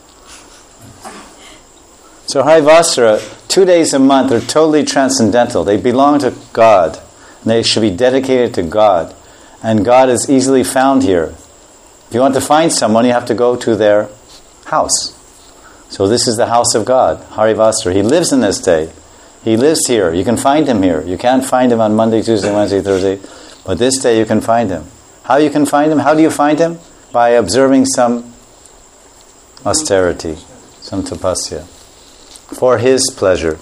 So Hari Vasara, 2 days a month are totally transcendental. They belong to God. And they should be dedicated to God. And God is easily found here. If you want to find someone, you have to go to their house. So this is the house of God, Hari Vasara. He lives in this day. He lives here. You can find him here. You can't find him on Monday, Tuesday, Wednesday, Thursday. But this day you can find him. How you can find him? How do you find him? By observing some austerity, some tapasya, for his pleasure.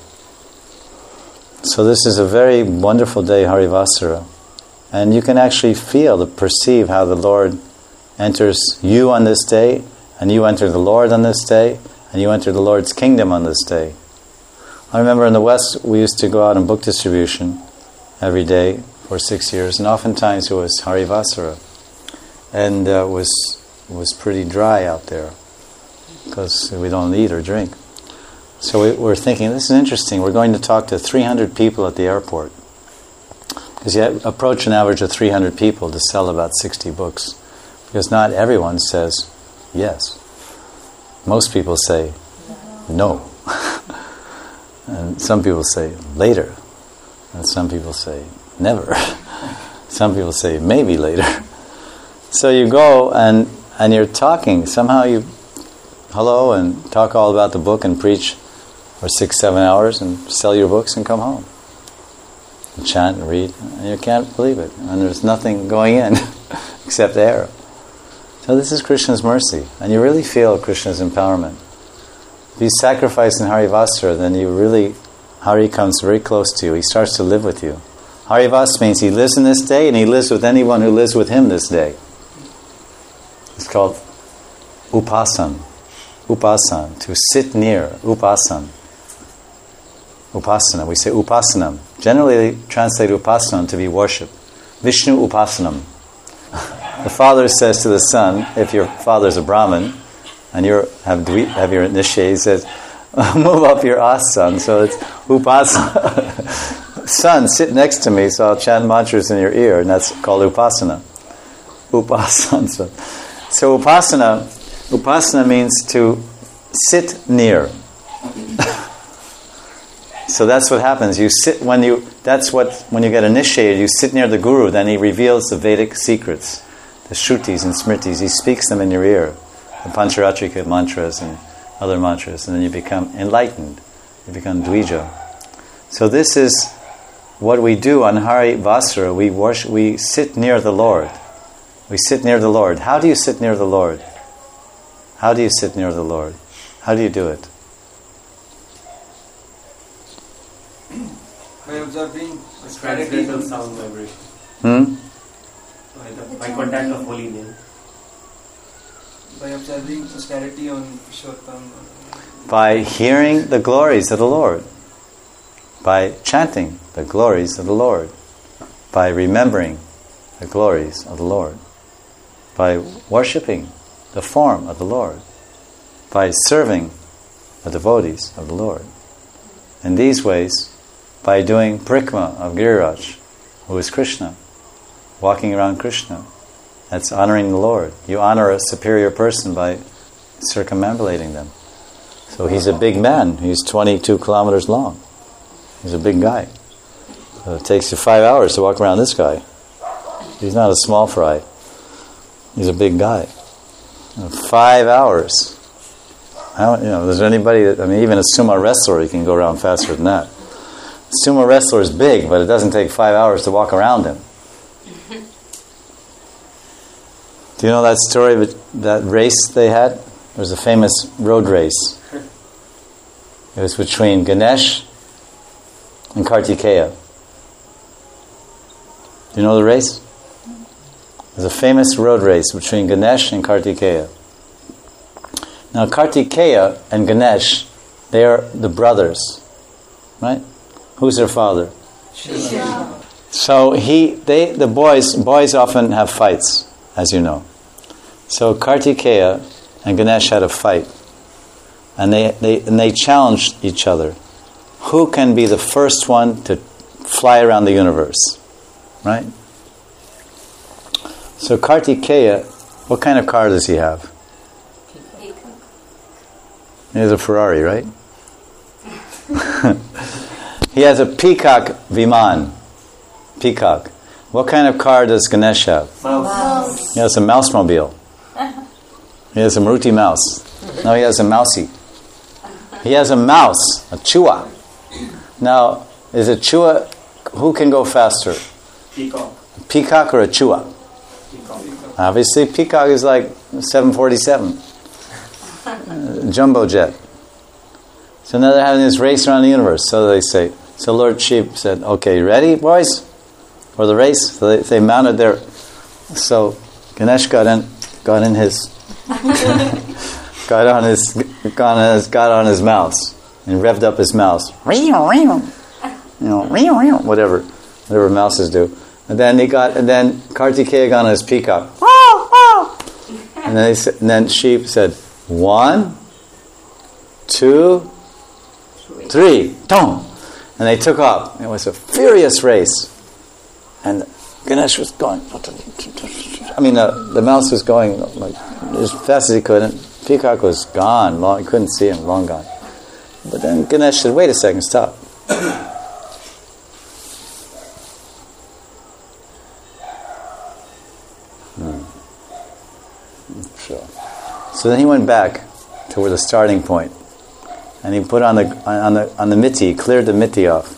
So this is a very wonderful day, Harivasara. And you can actually perceive how the Lord enters you on this day, and you enter the Lord on this day, and you enter the Lord's kingdom on this day. I remember in the West, we used to go out on book distribution every day for 6 years, and oftentimes it was Harivasara. And it was pretty dry out there, because we don't eat or drink. So we're thinking, this is interesting. We're going to talk to 300 people at the airport. Because you approach an average of 300 people to sell about 60 books. Because not everyone says yes. Most people say no. And some people say later. And some people say never. Some people say maybe later. So you go and you're talking. Somehow you hello and talk all about the book and preach for 6-7 hours and sell your books and come home. And chant and read, and you can't believe it. And there's nothing going in except air. So this is Krishna's mercy, and you really feel Krishna's empowerment. If you sacrifice in Harivasara, then Hari comes very close to you. He starts to live with you. Harivas means he lives in this day, and he lives with anyone who lives with him this day. It's called upasan. Upasan, to sit near, upasan. Upasana, we say upasanam. Generally they translate upasanam to be worship. Vishnu upasanam. The father says to the son, if your father's a Brahmin, and you have your initiate, he says, move up your asan, so it's upasana. Son, sit next to me so I'll chant mantras in your ear, and that's called upasana. Upasana. So upasana means to sit near. So that's what happens. You sit when you get initiated, you sit near the Guru, then he reveals the Vedic secrets, the Shrutis and Smritis. He speaks them in your ear, the Pancharatrika mantras and other mantras, and then you become enlightened. You become Dvija. So this is what we do on Harivasara. We sit near the Lord. We sit near the Lord. How do you sit near the Lord? How do you sit near the Lord? How do you do it? By observing transcendental sound vibration. By contact of holy name. By observing austerity on Purushottam. By hearing the glories of the Lord. By chanting the glories of the Lord. By remembering the glories of the Lord. By worshipping the form of the Lord. By serving the devotees of the Lord. In these ways, by doing parikramā of Giriraj, who is Krishna, walking around Krishna, that's honoring the Lord. You honor a superior person by circumambulating them. So he's a big man. He's 22 kilometers long. He's a big guy. So it takes you 5 hours to walk around this guy. He's not a small fry. He's a big guy. 5 hours. There's anybody that, even a sumo wrestler, he can go around faster than that. Sumo wrestler is big, but it doesn't take 5 hours to walk around him. Do you know that story of that race they had? There was a famous road race. It was between Ganesh and Kartikeya. Do you know the race? There's a famous road race between Ganesh and Kartikeya. Now Kartikeya and Ganesh, they are the brothers, right? Who's their father? Shiva. So the boys often have fights, as you know. So Kartikeya and Ganesh had a fight, and they challenged each other. Who can be the first one to fly around the universe, right? So Kartikeya, what kind of car does he have? He has a Ferrari, right? He has a peacock Viman. Peacock. What kind of car does Ganesh have? Mouse. He has a mouse-mobile. He has a Maruti mouse. No, he has a mousey. He has a mouse, a chua. Now, is a chua, who can go faster? Peacock. Peacock or a chua? Peacock. Obviously, peacock is like 747. Jumbo jet. So now they're having this race around the universe, so they say. So Lord Shiva said, okay, ready, boys? For the race? So they mounted their... So Ganesh got on his mouse and revved up his mouse. Whatever mouses do. And then Kartikeya got on his peacock. And then Shiva said, 1, 2, 3, tom. And they took off. It was a furious race. And Ganesh was going. The mouse was going like as fast as he could. And Peacock was gone. He couldn't see him, long gone. But then Ganesh said, wait a second, stop. So then he went back to where the starting point. And he put on the mitti, he cleared the mitti off.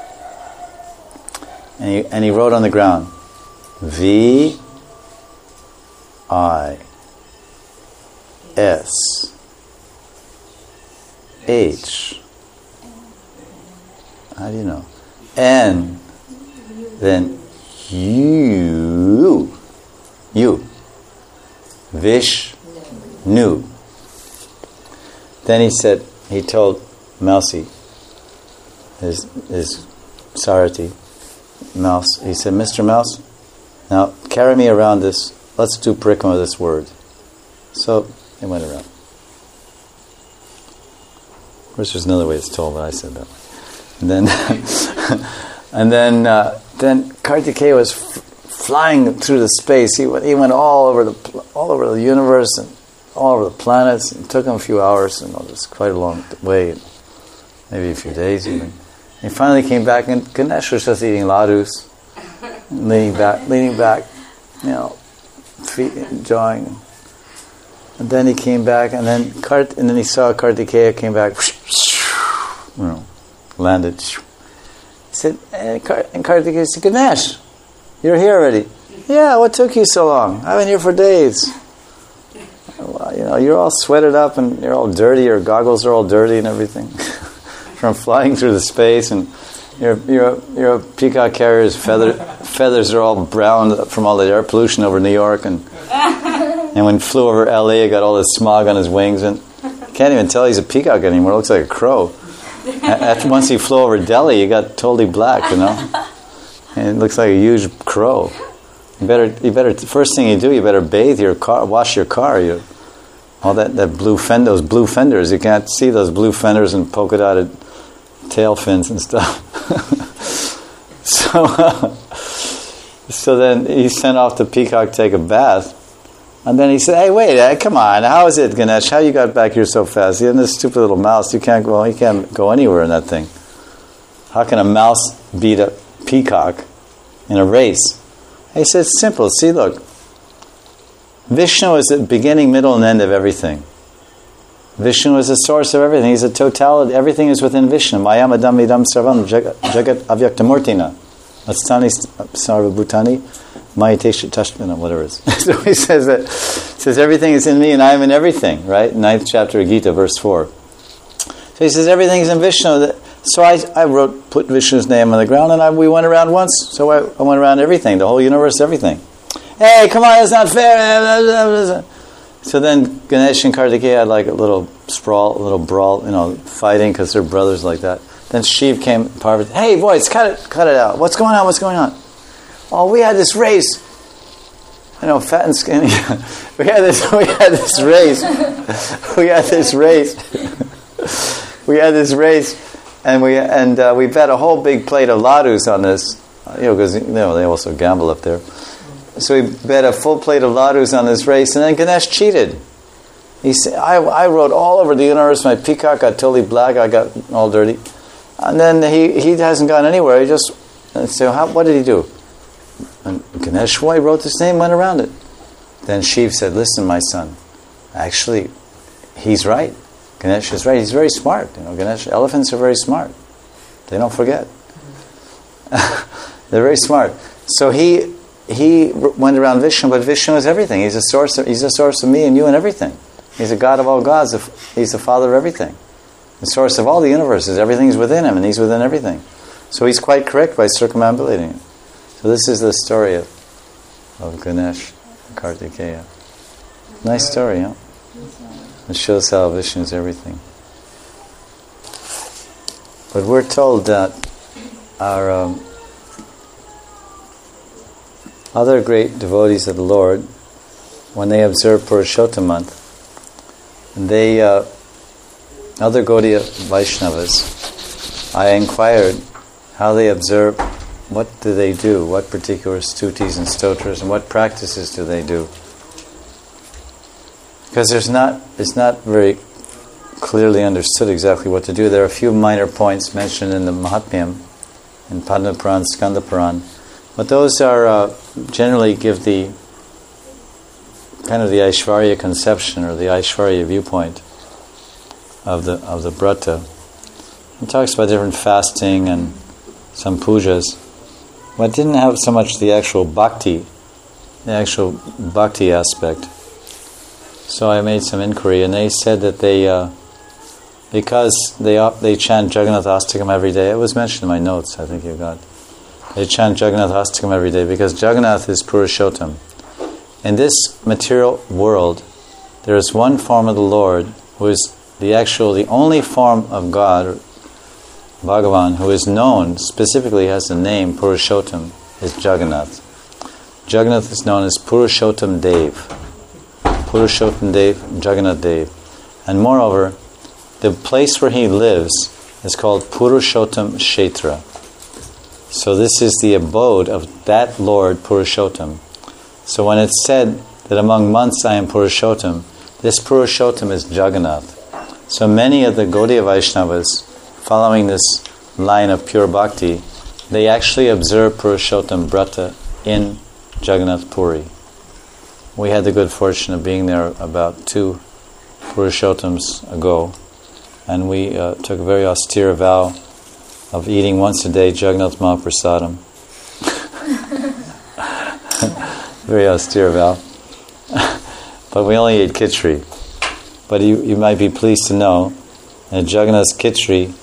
And he wrote on the ground, V-I-S-H how do you know? N, then U, Vishnu. Then he told Mousy, his Sarati, Mouse, he said, Mr. Mouse, now carry me around this, let's do parikramma of this word. So he went around. Of course there's another way it's told, but I said that way. And then then Kartikeya was flying through the space. He went all over the universe and all over the planets. It took him a few hours, and it was quite a long way, maybe a few days even. He finally came back, and Ganesh was just eating ladus, leaning back, feet enjoying. And then he came back, and then he saw Kartikeya came back, landed. He said, and Kartikeya said, Ganesh, you're here already. Yeah, what took you so long? I've been here for days. Well, you're all sweated up and you're all dirty. Your goggles are all dirty and everything from flying through the space. And your peacock carrier's feathers are all brown from all the air pollution over New York. And when he flew over LA, he got all this smog on his wings. And you can't even tell he's a peacock anymore. It looks like a crow. Once he flew over Delhi, he got totally black, and it looks like a huge crow. You better. First thing you do, you better bathe your car, wash your car. All that those blue fenders. You can't see those blue fenders and polka dotted tail fins and stuff. So then he sent off the peacock to take a bath. And then he said, hey, wait, come on, how is it, Ganesh? How you got back here so fast? You're this stupid little mouse. You can't go anywhere in that thing. How can a mouse beat a peacock in a race? He said, it's simple. See, look. Vishnu is the beginning, middle, and end of everything. Vishnu is the source of everything. He's a totality. Everything is within Vishnu. Mayam adam idam sarvam jagat avyaktamurtina. Astani sarva bhutani. Whatever it is. So he says everything is in me and I am in everything, right? 9th chapter of Gita, verse 4. So he says everything is in Vishnu. So I put Vishnu's name on the ground, and we went around once. So I went around everything, the whole universe, everything. Hey, come on, that's not fair. So then Ganesh and Kartikeya had like a little brawl, fighting because they're brothers like that. Then Shiva came, Parvati, hey boys, cut it out. What's going on? Oh, we had this race. Fat and skinny. we had this race. And we bet a whole big plate of ladus on this. Because they also gamble up there. So we bet a full plate of ladus on this race, and then Ganesh cheated. He said, I rode all over the universe. My peacock got totally black. I got all dirty. And then he hasn't gone anywhere. He just what did he do? And Ganesh wrote his name, went around it. Then Shiva said, listen, my son, actually, he's right. Ganesh is right. He's very smart. Elephants are very smart. They don't forget. They're very smart. So he went around Vishnu, but Vishnu is everything. He's a source of me and you and everything. He's a God of all gods. He's the Father of everything. The source of all the universes. Everything's within him, and he's within everything. So he's quite correct by circumambulating it. So this is the story of Ganesh, Kartikeya. Nice story, huh? It shows how Vishnu is everything. But we're told that our other great devotees of the Lord, when they observe Purushottam month, they, other Gaudiya Vaishnavas, I inquired how they observe, what do they do, what particular stutis and stotras, and what practices do they do. Because it's not very clearly understood exactly what to do. There are a few minor points mentioned in the Mahatmyam, in Padma Puran, Skanda Puran, but those are generally give the kind of the Aishvarya conception or the Aishvarya viewpoint of the Brata. It talks about different fasting and some pujas, but it didn't have so much the actual bhakti aspect. So I made some inquiry, and they said that they, because they chant Jagannath Astakam every day. It was mentioned in my notes, I think you got. They chant Jagannath Astakam every day because Jagannath is Purushottam. In this material world, there is one form of the Lord who is the only form of God, Bhagavan, who is known, specifically has the name Purushottam, is Jagannath. Jagannath is known as Purushottam Dev. Purushottam Dev, Jagannath Dev. And moreover, the place where he lives is called Purushottam Kshetra. So this is the abode of that Lord Purushottam. So when it's said that among months I am Purushottam, this Purushottam is Jagannath. So many of the Gaudiya Vaishnavas, following this line of pure bhakti, they actually observe Purushottam Brata in Jagannath Puri. We had the good fortune of being there about 2 Purushottams ago, and we took a very austere vow of eating once a day Jagannath Mahaprasadam. Very austere vow. But we only ate khichdi. But you might be pleased to know that Jagannath's khichdi,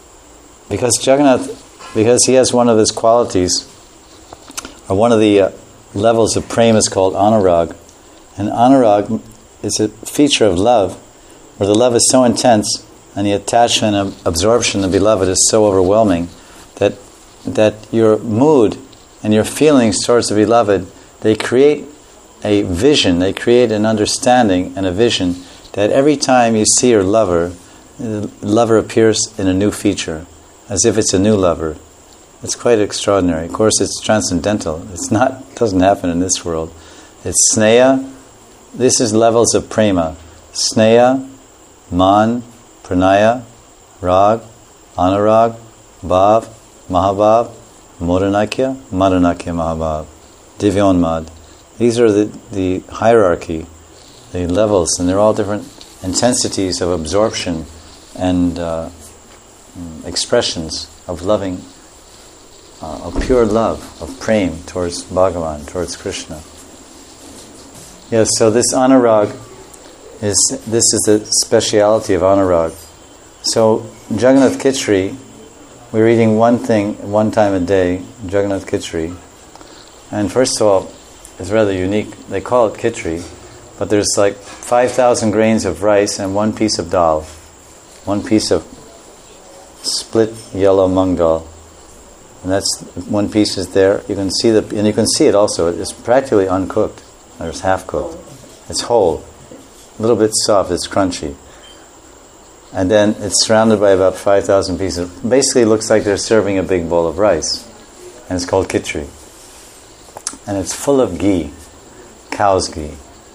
because he has one of his qualities, or one of the levels of prema is called anurag. And anurag is a feature of love, where the love is so intense and the attachment and absorption of the beloved is so overwhelming that your mood and your feelings towards the beloved, they create a vision, they create an understanding and a vision that every time you see your lover, the lover appears in a new feature, as if it's a new lover. It's quite extraordinary. Of course, it's transcendental. Doesn't happen in this world. It's sneha. This is levels of prema. Sneha, man, pranaya, rag, anurag, bhav, mahabhav, modanakya, madanakya mahabhav, divyonmad. These are the hierarchy, the levels, and they're all different intensities of absorption and expressions of loving, of pure love, of prema towards Bhagavan, towards Krishna. Yes, so this anurag is the speciality of anurag. So Jagannath Khichdi, we're eating one time a day, Jagannath Khichdi. And first of all, it's rather unique. They call it khichdi, but there's like 5,000 grains of rice and one piece of dal, one piece of split yellow mung dal. And that's one piece is there. You can see and you can see it also. It's practically uncooked. It's half cooked. It's whole, a little bit soft. It's crunchy, and then it's surrounded by about 5,000 pieces. Basically, it looks like they're serving a big bowl of rice, and it's called khichdi. And it's full of ghee, cow's ghee,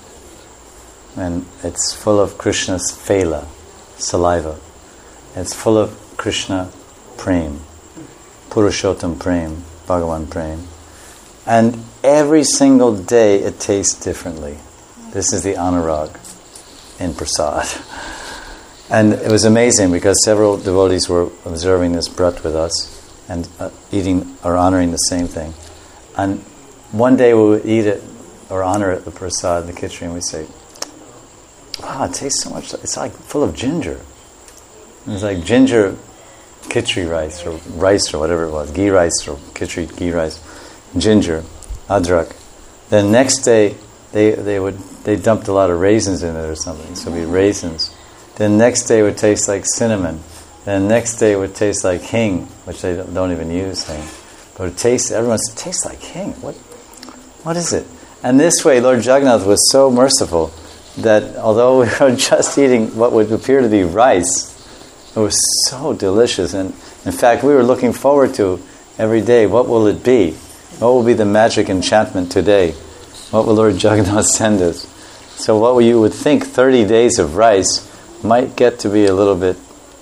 and it's full of Krishna's phela, saliva. It's full of Krishna prem, Purushottam prem, Bhagavan prem. And every single day it tastes differently. This is the anurag in prasad. And it was amazing because several devotees were observing this brat with us and eating or honoring the same thing. And one day we would eat it or honor it, the prasad, the khichdi, and we say, wow, it tastes so much, it's like full of ginger. It's like ginger khichdi rice or whatever it was, ghee rice or khichdi ghee rice, ginger, adrak. Then next day they dumped a lot of raisins in it or something, so it'd be raisins. Then next day it would taste like cinnamon. Then next day it would taste like hing, which they don't even use hing. But everyone says, it tastes like hing. What is it? And this way Lord Jagannath was so merciful that although we were just eating what would appear to be rice, it was so delicious. And in fact, we were looking forward to every day, what will it be? What will be the magic enchantment today? What will Lord Jagannath send us? So what you would think 30 days of rice might get to be a little bit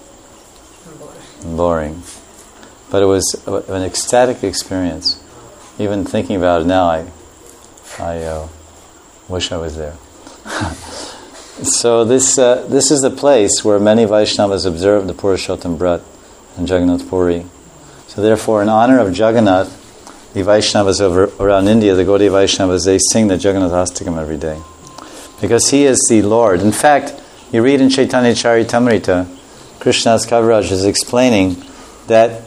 boring. But it was an ecstatic experience. Even thinking about it now, I wish I was there. So this is the place where many Vaishnavas observe the Purushottam Brat in Jagannath Puri. So therefore, in honor of Jagannath, the Vaishnavas around India, the Gaudiya Vaishnavas, they sing the Jagannath Astakam every day. Because he is the Lord. In fact, you read in Chaitanya Charitamrita, Krishnadas Kaviraj is explaining that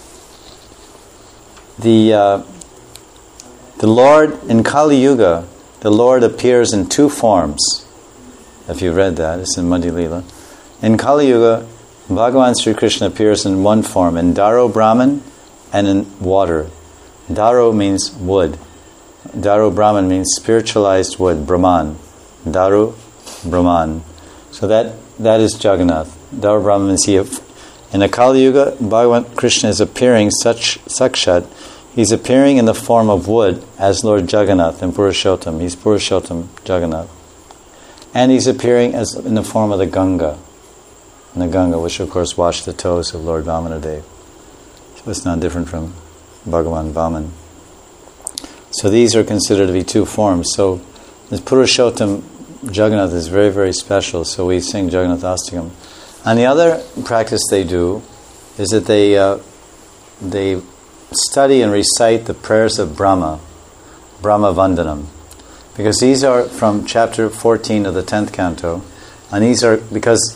the Lord, in Kali Yuga, the Lord appears in two forms. If you've read that, it's in Madhya Lila. In Kali Yuga, Bhagavan Sri Krishna appears in one form, in Daro Brahman and in water. Daro means wood. Daro Brahman means spiritualized wood, Brahman. Daru, Brahman. So that is Jagannath. Daro Brahman means he. In the Kali Yuga, Bhagavan Krishna is appearing Sakshat. He's appearing in the form of wood as Lord Jagannath in Purushottam. He's Purushottam Jagannath. And he's appearing as in the form of the Ganga. And the Ganga, which of course washed the toes of Lord Vamanadev. So it's not different from Bhagavan Vaman. So these are considered to be two forms. So this Purushottam Jagannath is very, very special. So we sing Jagannath Astakam. And the other practice they do is that they study and recite the prayers of Brahma Vandanam. Because these are from chapter 14 of the 10th canto. And these are, because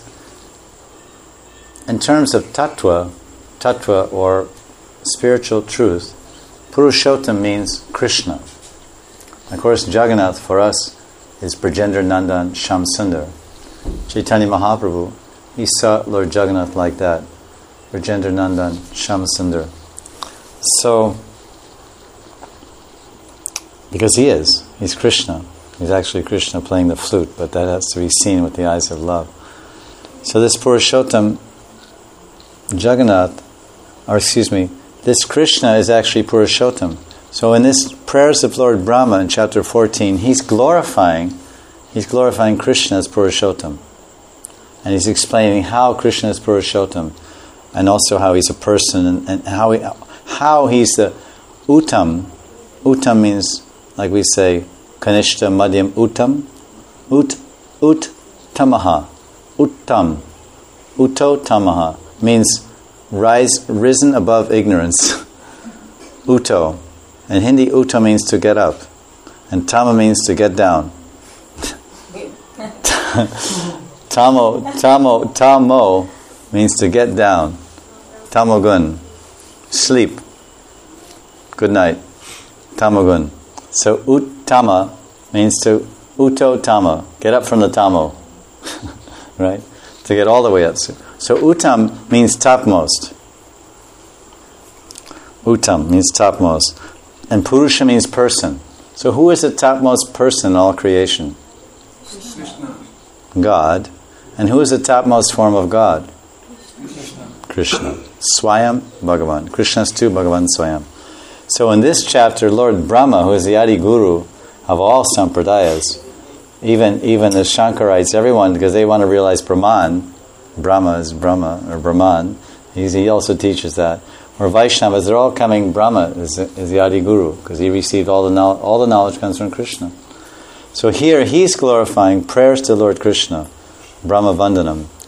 in terms of tattva or spiritual truth, Purushottam means Krishna. Of course, Jagannath for us is Brajendra Nandan Shamsundar. Chaitanya Mahaprabhu, he saw Lord Jagannath like that. Brajendra Nandan Shamsundar. So, because he's Krishna. He's actually Krishna playing the flute, but that has to be seen with the eyes of love. So this Purushottam Jagannath, this Krishna is actually Purushottam. So in this prayers of Lord Brahma in chapter 14, he's glorifying Krishna as Purushottam. And he's explaining how Krishna is Purushottam, and also how he's a person, and how he's the Uttam. Uttam means, like we say, Kanishta Madhyam Uttam. Tamaha. Uttam. Uto Tamaha means risen above ignorance. Uto. In Hindi, Uto means to get up. And Tama means to get down. Tamo means to get down. Tamogun. Sleep. Good night. Tamogun. So Uttama means to Uto Tama. Get up from the Tamo. Right? To get all the way up. So Uttam means topmost. Uttam means topmost. And Purusha means person. So who is the topmost person in all creation? Krishna. God. And who is the topmost form of God? Krishna. Swayam Bhagavan. Krishna's too, Bhagavan Swayam. So in this chapter, Lord Brahma, who is the Adi Guru of all sampradayas, even the Shankarites, everyone, because they want to realize Brahman, Brahma is Brahma, or Brahman, he also teaches that. Or Vaishnavas, they're all coming, Brahma is the Adi Guru, because he received all the knowledge comes from Krishna. So here, he's glorifying prayers to Lord Krishna, Brahma Vandanam.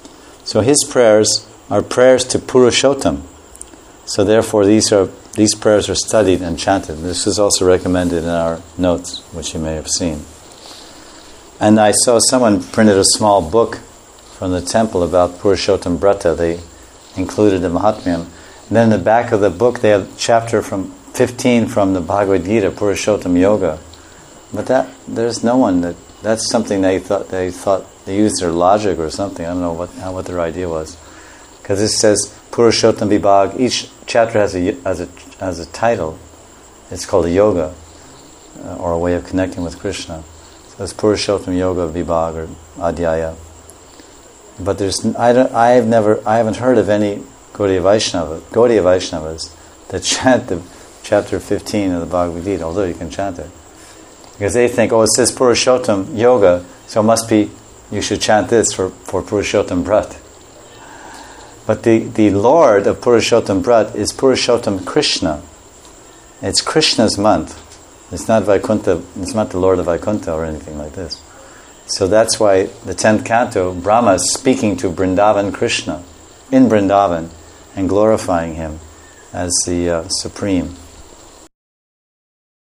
So his prayers are prayers to Purushottam. So therefore these prayers are studied and chanted. This is also recommended in our notes, which you may have seen. And I saw someone printed a small book from the temple about Purushottam Brata. They included the Mahatmyam. And then in the back of the book they have chapter from 15 from the Bhagavad Gita, Purushottam Yoga. But there's no one that's something they thought they used their logic or something. I don't know what their idea was. Because it says Purushottam Vibhag. Each chapter has a title. It's called a yoga, or a way of connecting with Krishna. So it's Purushottam Yoga Vibhag or Adhyaya. But I haven't heard of any Gaudiya Vaishnavas that chant the chapter 15 of the Bhagavad Gita, although you can chant it. Because they think, it says Purushottam Yoga, so it must be, you should chant this for Purushottam Brat. But the Lord of Purushottam Brat is Purushottam Krishna. It's Krishna's month. It's not Vaikuntha, it's not the Lord of Vaikuntha or anything like this. So that's why the 10th canto, Brahma is speaking to Vrindavan Krishna in Vrindavan and glorifying him as the Supreme.